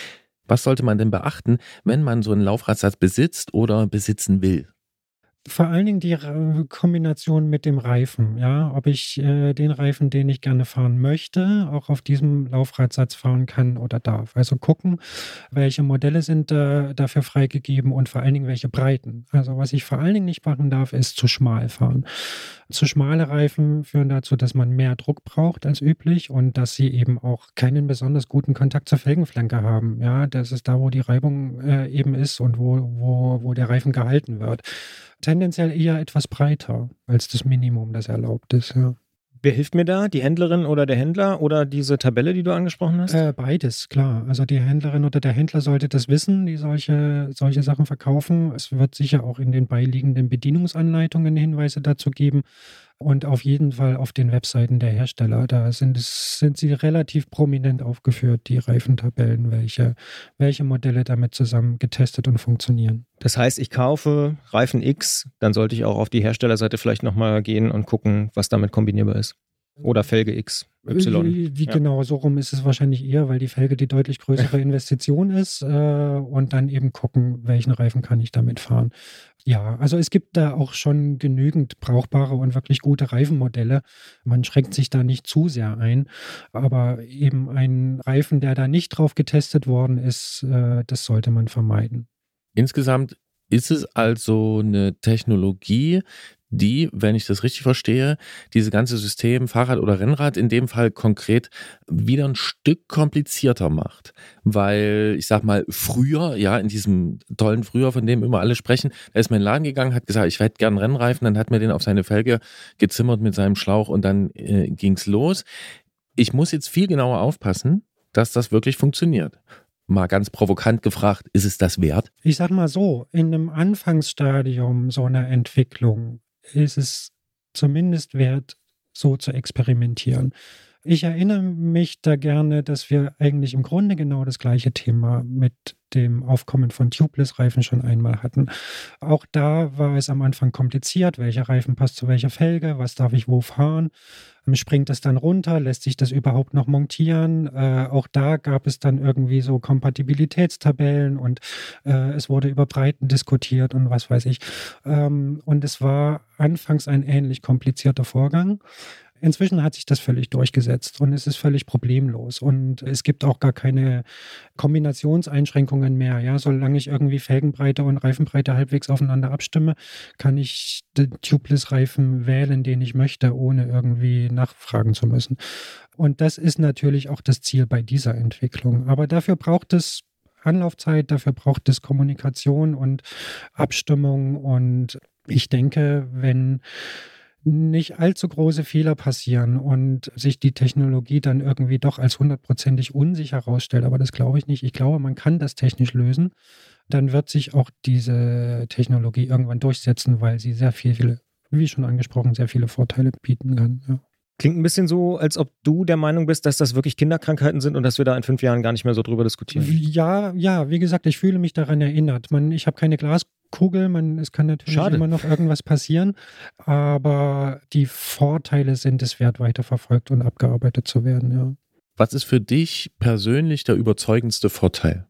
Speaker 1: Was sollte man denn beachten, wenn man so einen Laufradsatz besitzt oder besitzen will?
Speaker 6: Vor allen Dingen die Ra- Kombination mit dem Reifen, ja, ob ich äh, den Reifen, den ich gerne fahren möchte, auch auf diesem Laufradsatz fahren kann oder darf. Also gucken, welche Modelle sind da, dafür freigegeben und vor allen Dingen welche Breiten. Also was ich vor allen Dingen nicht machen darf, ist zu schmal fahren. Zu schmale Reifen führen dazu, dass man mehr Druck braucht als üblich und dass sie eben auch keinen besonders guten Kontakt zur Felgenflanke haben. Ja, das ist da, wo die Reibung äh, eben ist und wo, wo, wo der Reifen gehalten wird. Tendenziell eher etwas breiter als das Minimum, das erlaubt ist. Ja.
Speaker 2: Wer hilft mir da? Die Händlerin oder der Händler oder diese Tabelle, die du angesprochen hast?
Speaker 6: Äh, beides, klar. Also die Händlerin oder der Händler sollte das wissen, die solche, solche Sachen verkaufen. Es wird sicher auch in den beiliegenden Bedienungsanleitungen Hinweise dazu geben. Und auf jeden Fall auf den Webseiten der Hersteller. Da sind, es, sind sie relativ prominent aufgeführt, die Reifentabellen, welche, welche Modelle damit zusammen getestet und funktionieren.
Speaker 2: Das heißt, ich kaufe Reifen X, dann sollte ich auch auf die Herstellerseite vielleicht nochmal gehen und gucken, was damit kombinierbar ist. Oder Felge X, Y.
Speaker 6: Wie, wie
Speaker 2: Ja.
Speaker 6: Genau, so rum ist es wahrscheinlich eher, weil die Felge die deutlich größere Investition ist äh, und dann eben gucken, welchen Reifen kann ich damit fahren. Ja, also es gibt da auch schon genügend brauchbare und wirklich gute Reifenmodelle. Man schränkt sich da nicht zu sehr ein, aber eben ein Reifen, der da nicht drauf getestet worden ist, äh, das sollte man vermeiden.
Speaker 1: Insgesamt ist es also eine Technologie, die, wenn ich das richtig verstehe, diese ganze System Fahrrad oder Rennrad in dem Fall konkret wieder ein Stück komplizierter macht. Weil, ich sag mal, früher, ja, in diesem tollen Früher, von dem immer alle sprechen, da ist man in den Laden gegangen, hat gesagt, ich hätte gern einen Rennreifen, dann hat mir den auf seine Felge gezimmert mit seinem Schlauch und dann äh, ging's los. Ich muss jetzt viel genauer aufpassen, dass das wirklich funktioniert. Mal ganz provokant gefragt, ist es das wert?
Speaker 6: Ich sag mal so, in einem Anfangsstadium so einer Entwicklung ist es zumindest wert, so zu experimentieren. Ich erinnere mich da gerne, dass wir eigentlich im Grunde genau das gleiche Thema mit dem Aufkommen von Tubeless-Reifen schon einmal hatten. Auch da war es am Anfang kompliziert, welcher Reifen passt zu welcher Felge, was darf ich wo fahren, springt das dann runter, lässt sich das überhaupt noch montieren. Äh, auch da gab es dann irgendwie so Kompatibilitätstabellen und äh, es wurde über Breiten diskutiert und was weiß ich. Ähm, und es war anfangs ein ähnlich komplizierter Vorgang. Inzwischen hat sich das völlig durchgesetzt und es ist völlig problemlos und es gibt auch gar keine Kombinationseinschränkungen mehr. Ja, solange ich irgendwie Felgenbreite und Reifenbreite halbwegs aufeinander abstimme, kann ich den Tubeless-Reifen wählen, den ich möchte, ohne irgendwie nachfragen zu müssen. Und das ist natürlich auch das Ziel bei dieser Entwicklung. Aber dafür braucht es Anlaufzeit, dafür braucht es Kommunikation und Abstimmung und ich denke, wenn nicht allzu große Fehler passieren und sich die Technologie dann irgendwie doch als hundertprozentig unsicher herausstellt, aber das glaube ich nicht. Ich glaube, man kann das technisch lösen. Dann wird sich auch diese Technologie irgendwann durchsetzen, weil sie sehr viele, wie schon angesprochen, sehr viele Vorteile bieten kann. Ja.
Speaker 2: Klingt ein bisschen so, als ob du der Meinung bist, dass das wirklich Kinderkrankheiten sind und dass wir da in fünf Jahren gar nicht mehr so drüber diskutieren.
Speaker 6: Ja, ja, wie gesagt, ich fühle mich daran erinnert. Man, ich habe keine Glaskugel, man, es kann natürlich
Speaker 2: Schade.
Speaker 6: immer noch irgendwas passieren, aber die Vorteile sind es wert, weiterverfolgt und abgearbeitet zu werden, ja.
Speaker 1: Was ist für dich persönlich der überzeugendste Vorteil?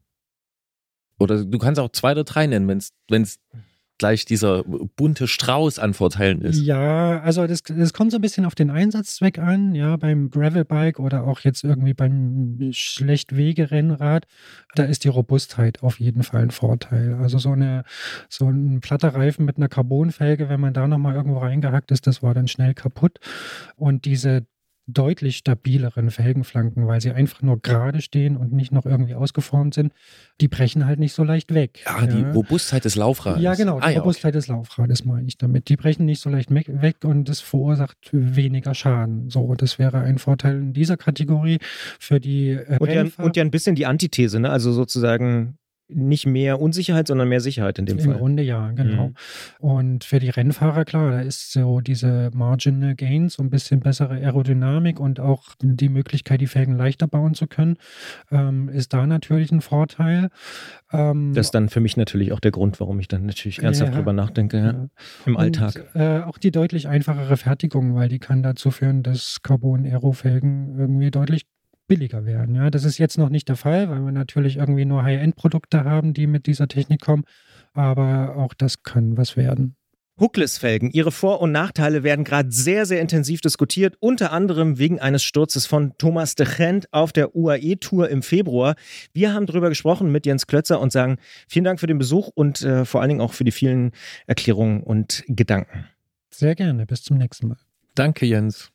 Speaker 1: Oder du kannst auch zwei oder drei nennen, wenn es gleich dieser bunte Strauß an Vorteilen ist.
Speaker 6: Ja, also das, das kommt so ein bisschen auf den Einsatzzweck an, ja, beim Gravelbike oder auch jetzt irgendwie beim Schlechtwege-Rennrad, da ist die Robustheit auf jeden Fall ein Vorteil. Also so eine so ein platter Reifen mit einer Carbonfelge, wenn man da nochmal irgendwo reingehackt ist, das war dann schnell kaputt. Und diese deutlich stabileren Felgenflanken, weil sie einfach nur gerade stehen und nicht noch irgendwie ausgeformt sind, die brechen halt nicht so leicht weg.
Speaker 1: Ja, die
Speaker 6: ja.
Speaker 1: Robustheit des Laufrades.
Speaker 6: Ja, genau, die
Speaker 1: ah, ja,
Speaker 6: Robustheit
Speaker 1: okay.
Speaker 6: des Laufrades meine ich damit. Die brechen nicht so leicht weg und das verursacht weniger Schaden. So, das wäre ein Vorteil in dieser Kategorie für die äh,
Speaker 2: Und ja,
Speaker 6: Rennfahrer.
Speaker 2: und ja ein bisschen die Antithese, ne? Also sozusagen nicht mehr Unsicherheit, sondern mehr Sicherheit in dem
Speaker 6: Im
Speaker 2: Fall.
Speaker 6: Grunde ja, genau.
Speaker 2: Mhm.
Speaker 6: Und für die Rennfahrer, klar, da ist so diese Marginal Gains, so ein bisschen bessere Aerodynamik und auch die Möglichkeit, die Felgen leichter bauen zu können, ähm, ist da natürlich ein Vorteil. Ähm,
Speaker 2: Das ist dann für mich natürlich auch der Grund, warum ich dann natürlich ernsthaft
Speaker 6: Ja.
Speaker 2: drüber nachdenke, ja,
Speaker 6: Ja.
Speaker 2: im
Speaker 6: Und,
Speaker 2: Alltag.
Speaker 6: äh, auch die deutlich einfachere Fertigung, weil die kann dazu führen, dass Carbon-Aero-Felgen irgendwie deutlich billiger werden. Ja, das ist jetzt noch nicht der Fall, weil wir natürlich irgendwie nur High-End-Produkte haben, die mit dieser Technik kommen. Aber auch das kann was werden.
Speaker 2: Hookless-Felgen, ihre Vor- und Nachteile werden gerade sehr, sehr intensiv diskutiert, unter anderem wegen eines Sturzes von Thomas de Gendt auf der U A E-Tour im Februar. Wir haben darüber gesprochen mit Jens Klötzer und sagen vielen Dank für den Besuch und äh, vor allen Dingen auch für die vielen Erklärungen und Gedanken.
Speaker 6: Sehr gerne, bis zum nächsten Mal.
Speaker 1: Danke, Jens.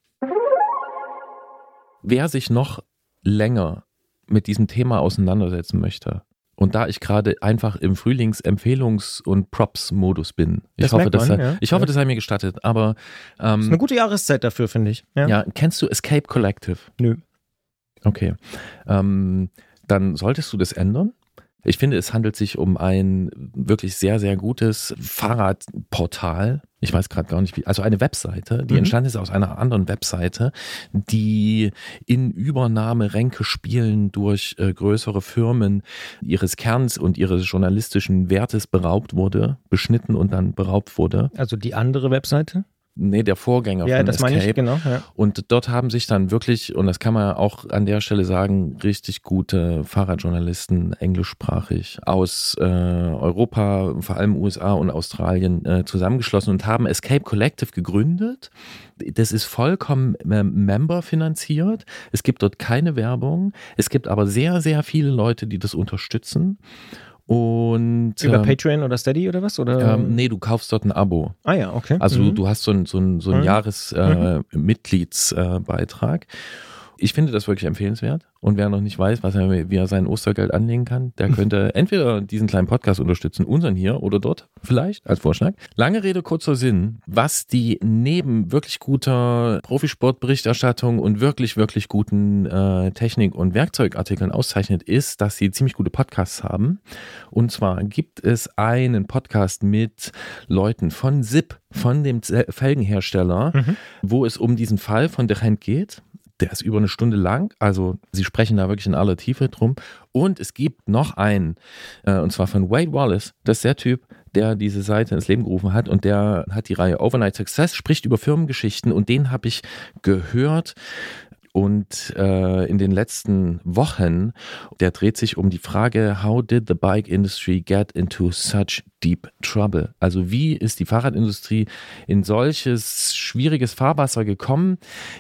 Speaker 1: Wer sich noch länger mit diesem Thema auseinandersetzen möchte, und da ich gerade einfach im Frühlings-Empfehlungs- und Props-Modus bin, ich
Speaker 2: Das
Speaker 1: hoffe,
Speaker 2: merkt
Speaker 1: das
Speaker 2: man,
Speaker 1: sei,
Speaker 2: ja.
Speaker 1: ich hoffe,
Speaker 2: Ja.
Speaker 1: das sei mir gestattet, aber ähm,
Speaker 2: Das ist eine gute Jahreszeit dafür, finde ich. Ja.
Speaker 1: ja, kennst du Escape Collective?
Speaker 2: Nö.
Speaker 1: Okay, ähm, dann solltest du das ändern. Ich finde, es handelt sich um ein wirklich sehr, sehr gutes Fahrradportal. Ich weiß gerade gar nicht wie, also eine Webseite, die
Speaker 2: Mhm.
Speaker 1: entstanden ist aus einer anderen Webseite, die in Übernahmeränke spielen durch äh, größere Firmen ihres Kerns und ihres journalistischen Wertes beraubt wurde, beschnitten und dann beraubt wurde.
Speaker 2: Also die andere Webseite?
Speaker 1: Nee, der Vorgänger
Speaker 2: Ja,
Speaker 1: von
Speaker 2: das meine
Speaker 1: Escape.
Speaker 2: ich, genau. Ja.
Speaker 1: Und dort haben sich dann wirklich, und das kann man auch an der Stelle sagen, richtig gute Fahrradjournalisten, englischsprachig, aus äh, Europa, vor allem U S A und Australien äh, zusammengeschlossen und haben Escape Collective gegründet. Das ist vollkommen äh, memberfinanziert. Es gibt dort keine Werbung. Es gibt aber sehr, sehr viele Leute, die das unterstützen. Und,
Speaker 2: Über
Speaker 1: ähm,
Speaker 2: Patreon oder Steady oder was? Oder?
Speaker 1: ähm, nee, du kaufst dort ein Abo.
Speaker 2: Ah ja, okay.
Speaker 1: Also
Speaker 2: Mhm.
Speaker 1: du, du hast so einen so einen, so einen
Speaker 2: Mhm.
Speaker 1: Jahresmitgliedsbeitrag. Äh, ich finde das wirklich empfehlenswert. Und wer noch nicht weiß, was er, wie er sein Ostergeld anlegen kann, der könnte entweder diesen kleinen Podcast unterstützen, unseren hier oder dort vielleicht als Vorschlag. Lange Rede, kurzer Sinn. Was die neben wirklich guter Profisportberichterstattung und wirklich, wirklich guten äh, Technik- und Werkzeugartikeln auszeichnet, ist, dass sie ziemlich gute Podcasts haben. Und zwar gibt es einen Podcast mit Leuten von S I P, von dem Felgenhersteller,
Speaker 2: Mhm.
Speaker 1: wo es um diesen Fall von de Gendt geht. Der ist über eine Stunde lang, also sie sprechen da wirklich in aller Tiefe drum. Und es gibt noch einen, äh, und zwar von Wade Wallace, das ist der Typ, der diese Seite ins Leben gerufen hat und der hat die Reihe Overnight Success, spricht über Firmengeschichten und den habe ich gehört. Und äh, in den letzten Wochen, der dreht sich um die Frage, how did the bike industry get into such deep trouble? Also wie ist die Fahrradindustrie in solches schwieriges Fahrwasser gekommen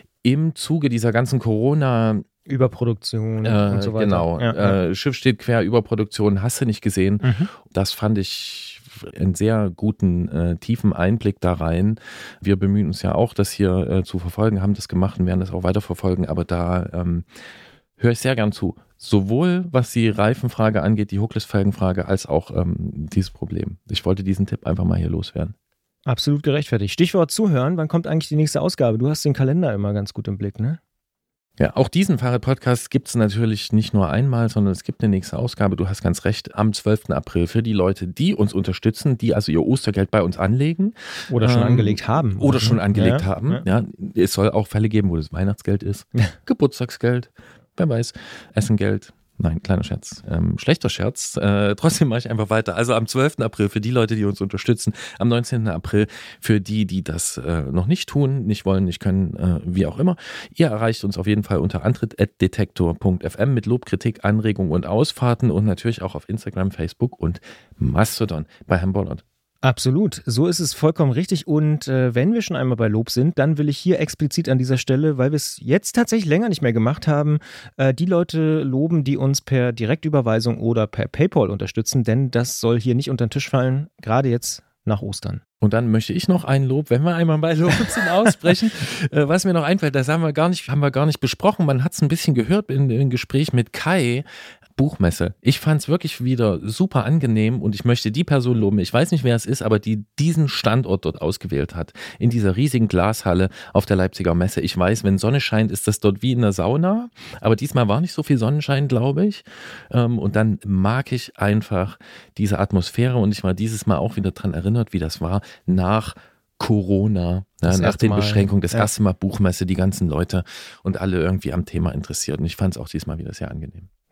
Speaker 1: im Zuge dieser ganzen Corona-
Speaker 2: Überproduktion
Speaker 1: äh,
Speaker 2: und so weiter.
Speaker 1: Genau,
Speaker 2: Ja, ja.
Speaker 1: Äh, Schiff steht quer, Überproduktion, hast du nicht gesehen.
Speaker 2: Mhm.
Speaker 1: Das fand ich einen sehr guten, äh, tiefen Einblick da rein. Wir bemühen uns ja auch, das hier äh, zu verfolgen, haben das gemacht und werden das auch weiter verfolgen, aber da ähm, höre ich sehr gern zu. Sowohl was die Reifenfrage angeht, die Hookless-Felgenfrage, als auch ähm, dieses Problem. Ich wollte diesen Tipp einfach mal hier loswerden.
Speaker 2: Absolut gerechtfertigt. Stichwort Zuhören, wann kommt eigentlich die nächste Ausgabe? Du hast den Kalender immer ganz gut im Blick, ne?
Speaker 1: Ja, auch diesen Fahrrad-Podcast gibt es natürlich nicht nur einmal, sondern es gibt eine nächste Ausgabe. Du hast ganz recht, am zwölften April für die Leute, die uns unterstützen, die also ihr Ostergeld bei uns anlegen.
Speaker 2: Oder schon
Speaker 1: Ähm,
Speaker 2: angelegt haben.
Speaker 1: Oder schon angelegt
Speaker 2: ja,
Speaker 1: haben.
Speaker 2: Ja.
Speaker 1: Ja, es soll auch Fälle geben, wo das Weihnachtsgeld ist, Geburtstagsgeld, wer weiß, Essengeld. Nein, kleiner Scherz. Ähm, schlechter Scherz. Äh, trotzdem mache ich einfach weiter. Also am zwölften April für die Leute, die uns unterstützen. Am neunzehnten April für die, die das äh, noch nicht tun, nicht wollen, nicht können, äh, wie auch immer. Ihr erreicht uns auf jeden Fall unter antritt at detektor punkt f m mit Lob, Kritik, Anregungen und Ausfahrten und natürlich auch auf Instagram, Facebook und Mastodon bei Herrn Bollert.
Speaker 2: Absolut, so ist es vollkommen richtig. Und äh, wenn wir schon einmal bei Lob sind, dann will ich hier explizit an dieser Stelle, weil wir es jetzt tatsächlich länger nicht mehr gemacht haben, äh, die Leute loben, die uns per Direktüberweisung oder per PayPal unterstützen, denn das soll hier nicht unter den Tisch fallen, gerade jetzt nach Ostern.
Speaker 1: Und dann möchte ich noch ein Lob, wenn wir einmal bei Lob sind, aussprechen. äh, was mir noch einfällt, das haben wir gar nicht, haben wir gar nicht besprochen. Man hat es ein bisschen gehört in, im Gespräch mit Kai. Buchmesse. Ich fand es wirklich wieder super angenehm und ich möchte die Person loben. Ich weiß nicht, wer es ist, aber die diesen Standort dort ausgewählt hat. In dieser riesigen Glashalle auf der Leipziger Messe. Ich weiß, wenn Sonne scheint, ist das dort wie in der Sauna. Aber diesmal war nicht so viel Sonnenschein, glaube ich. Und dann mag ich einfach diese Atmosphäre und ich war dieses Mal auch wieder dran erinnert, wie das war nach Corona, ja, nach den Beschränkungen, das
Speaker 2: ja.
Speaker 1: erste Mal Buchmesse, die ganzen Leute und alle irgendwie am Thema interessiert. Und ich fand es auch diesmal wieder sehr angenehm.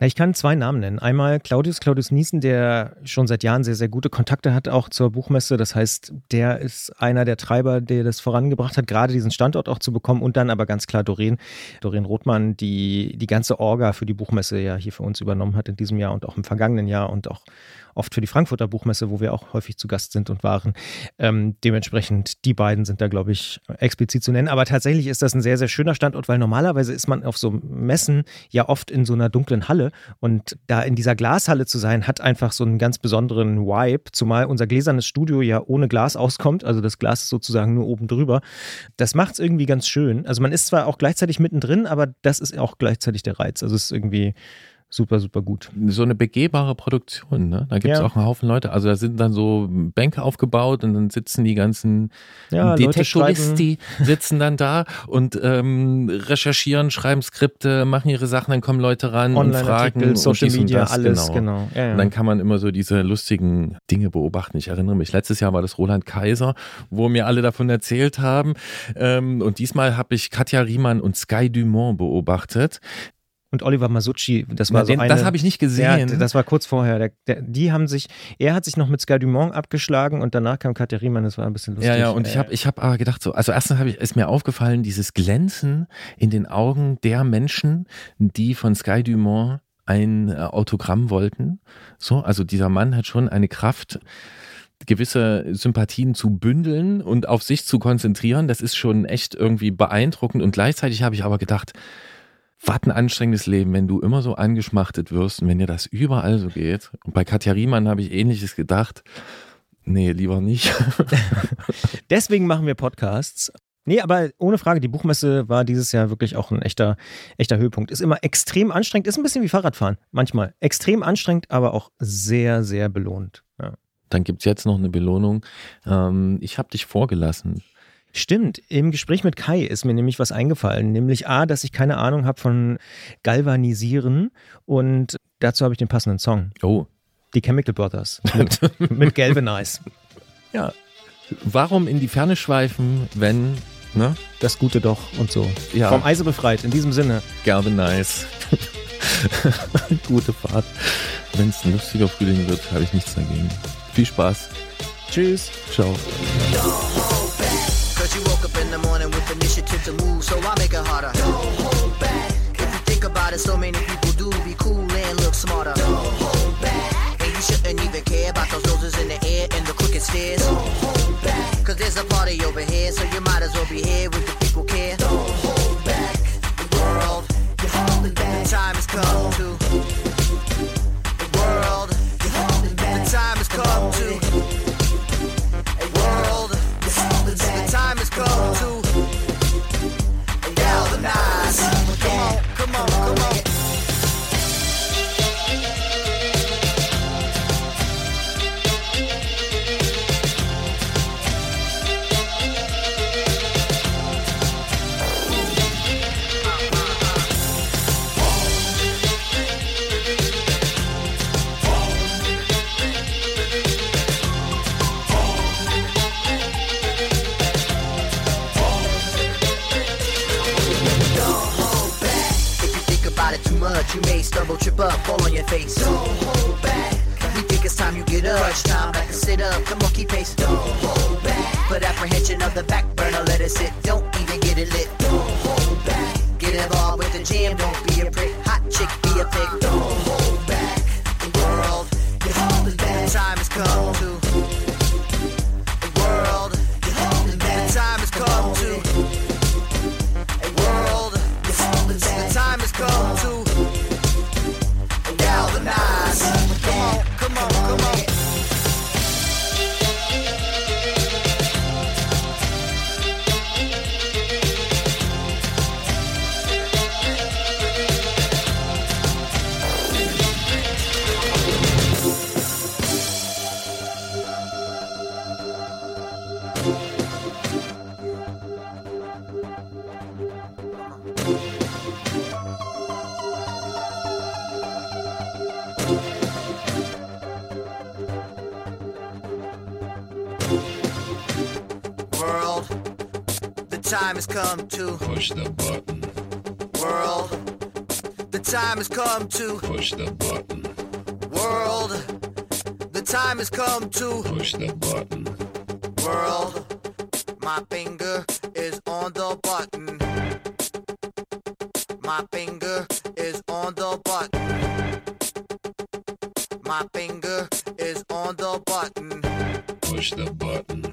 Speaker 2: Ja, ich kann zwei Namen nennen. Einmal Claudius, Claudius Niesen, der schon seit Jahren sehr, sehr gute Kontakte hat, auch zur Buchmesse. Das heißt, der ist einer der Treiber, der das vorangebracht hat, gerade diesen Standort auch zu bekommen. Und dann aber ganz klar Doreen, Doreen Rothmann, die die ganze Orga für die Buchmesse ja hier für uns übernommen hat in diesem Jahr und auch im vergangenen Jahr und auch oft für die Frankfurter Buchmesse, wo wir auch häufig zu Gast sind und waren. Ähm, dementsprechend, die beiden sind da, glaube ich, explizit zu nennen. Aber tatsächlich ist das ein sehr, sehr schöner Standort, weil normalerweise ist man auf so Messen ja oft in so einer dunklen Halle und da in dieser Glashalle zu sein, hat einfach so einen ganz besonderen Vibe, zumal unser gläsernes Studio ja ohne Glas auskommt, also das Glas ist sozusagen nur oben drüber. Das macht es irgendwie ganz schön. Also man ist zwar auch gleichzeitig mittendrin, aber das ist auch gleichzeitig der Reiz. Also es ist irgendwie super, super gut.
Speaker 1: So eine begehbare Produktion, ne? Da gibt es
Speaker 2: Ja.
Speaker 1: auch einen Haufen Leute. Also da sind dann so Bänke aufgebaut und dann sitzen die ganzen
Speaker 2: Ja, Leute
Speaker 1: Detektoristi sitzen dann da und ähm, recherchieren, schreiben Skripte, machen ihre Sachen, dann kommen Leute ran und fragen.
Speaker 2: Online-Artikel, Social
Speaker 1: und dies und
Speaker 2: Media,
Speaker 1: das,
Speaker 2: alles,
Speaker 1: genau.
Speaker 2: genau. Ja, ja.
Speaker 1: Und dann kann man immer so diese lustigen Dinge beobachten. Ich erinnere mich, letztes Jahr war das Roland Kaiser, wo mir alle davon erzählt haben. Ähm, und diesmal habe ich Katja Riemann und Sky Dumont beobachtet.
Speaker 2: Und Oliver Masucci, das war
Speaker 1: Na,
Speaker 2: so
Speaker 1: den,
Speaker 2: eine...
Speaker 1: das habe ich nicht gesehen.
Speaker 2: Ja, das war kurz vorher. Der, der, die haben sich, er hat sich noch mit Sky Dumont abgeschlagen und danach kam Katja Riemann, das war ein bisschen lustig.
Speaker 1: Ja, ja, und ich habe ich hab aber gedacht so, also erstens habe ich, ist mir aufgefallen, dieses Glänzen in den Augen der Menschen, die von Sky Dumont ein äh, Autogramm wollten. So, also dieser Mann hat schon eine Kraft, gewisse Sympathien zu bündeln und auf sich zu konzentrieren. Das ist schon echt irgendwie beeindruckend und gleichzeitig habe ich aber gedacht, was ein anstrengendes Leben, wenn du immer so angeschmachtet wirst und wenn dir das überall so geht. Und bei Katja Riemann habe ich Ähnliches gedacht. Nee, lieber nicht.
Speaker 2: Deswegen machen wir Podcasts. Nee, aber ohne Frage, die Buchmesse war dieses Jahr wirklich auch ein echter, echter Höhepunkt. Ist immer extrem anstrengend, ist ein bisschen wie Fahrradfahren, manchmal. Extrem anstrengend, aber auch sehr, sehr belohnt. Ja.
Speaker 1: Dann gibt es jetzt noch eine Belohnung. Ähm, ich habe dich vorgelassen.
Speaker 2: Stimmt, im Gespräch mit Kai ist mir nämlich was eingefallen, nämlich A, dass ich keine Ahnung habe von Galvanisieren und dazu habe ich den passenden Song.
Speaker 1: Oh.
Speaker 2: Die Chemical Brothers mit, mit Galvanize.
Speaker 1: Ja. Warum in die Ferne schweifen, wenn, ne?
Speaker 2: Das Gute doch und so.
Speaker 1: Ja.
Speaker 2: Vom Eise befreit, in diesem Sinne.
Speaker 1: Galvanize. Gute Fahrt. Wenn es ein lustiger Frühling wird, habe ich nichts dagegen. Viel Spaß.
Speaker 2: Tschüss.
Speaker 1: Ciao.
Speaker 7: Cause you woke up in the morning with initiative to move, so I make it harder. Don't hold back. If you think about it, so many people do be cool and look smarter. Don't hold back. And you shouldn't even care about those noses in the air and the crooked stairs. Don't hold back. Cause there's a party over here, so you might as well be here with the people care. Don't hold back. The world, you're holding back. The time has come to. The world, you're holding back. The time has come to. World, the time has come to galvanize. Come on, come on, come on. You may stumble, trip up, fall on your face. Don't hold back. We think it's time you get up. Crunch time, back to sit up. Come on, keep pace. Don't hold back. Put apprehension of the back burner, let it sit. Don't even get it lit. Don't hold back. Get involved with the jam, don't be a prick. Hot chick, be a pig. Don't hold back. The world, you're holding back. The time has come to. The world, you're holding back. The time has come to. The world, you're holding back. The time has come to. Galvanize. Come on, come on, come on. World, the time has come to
Speaker 8: push the button.
Speaker 7: World, the time has come to
Speaker 8: push the button.
Speaker 7: World, the time has come to
Speaker 8: push the button.
Speaker 7: World, my finger is on the button. My finger is on the button. My finger is on the button.
Speaker 8: Push the button.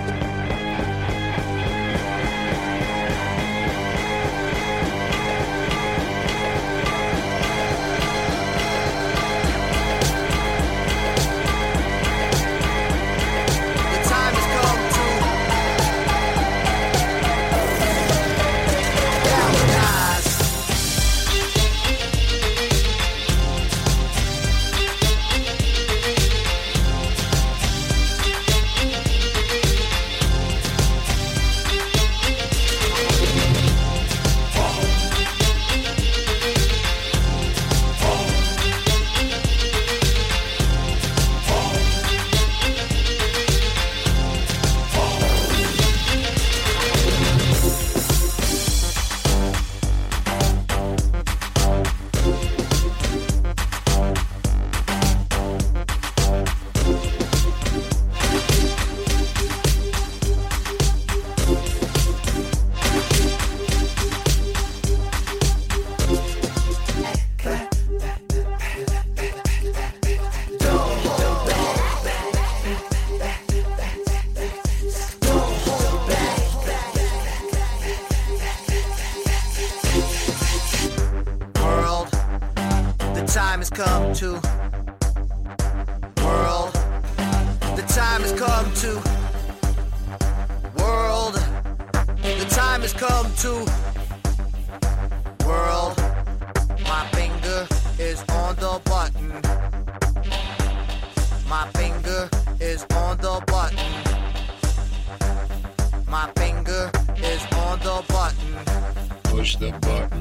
Speaker 7: Come to world, the time has come to world, the time has come to world. My finger is on the button. My finger is on the button. My finger is on the button.
Speaker 8: Push the button.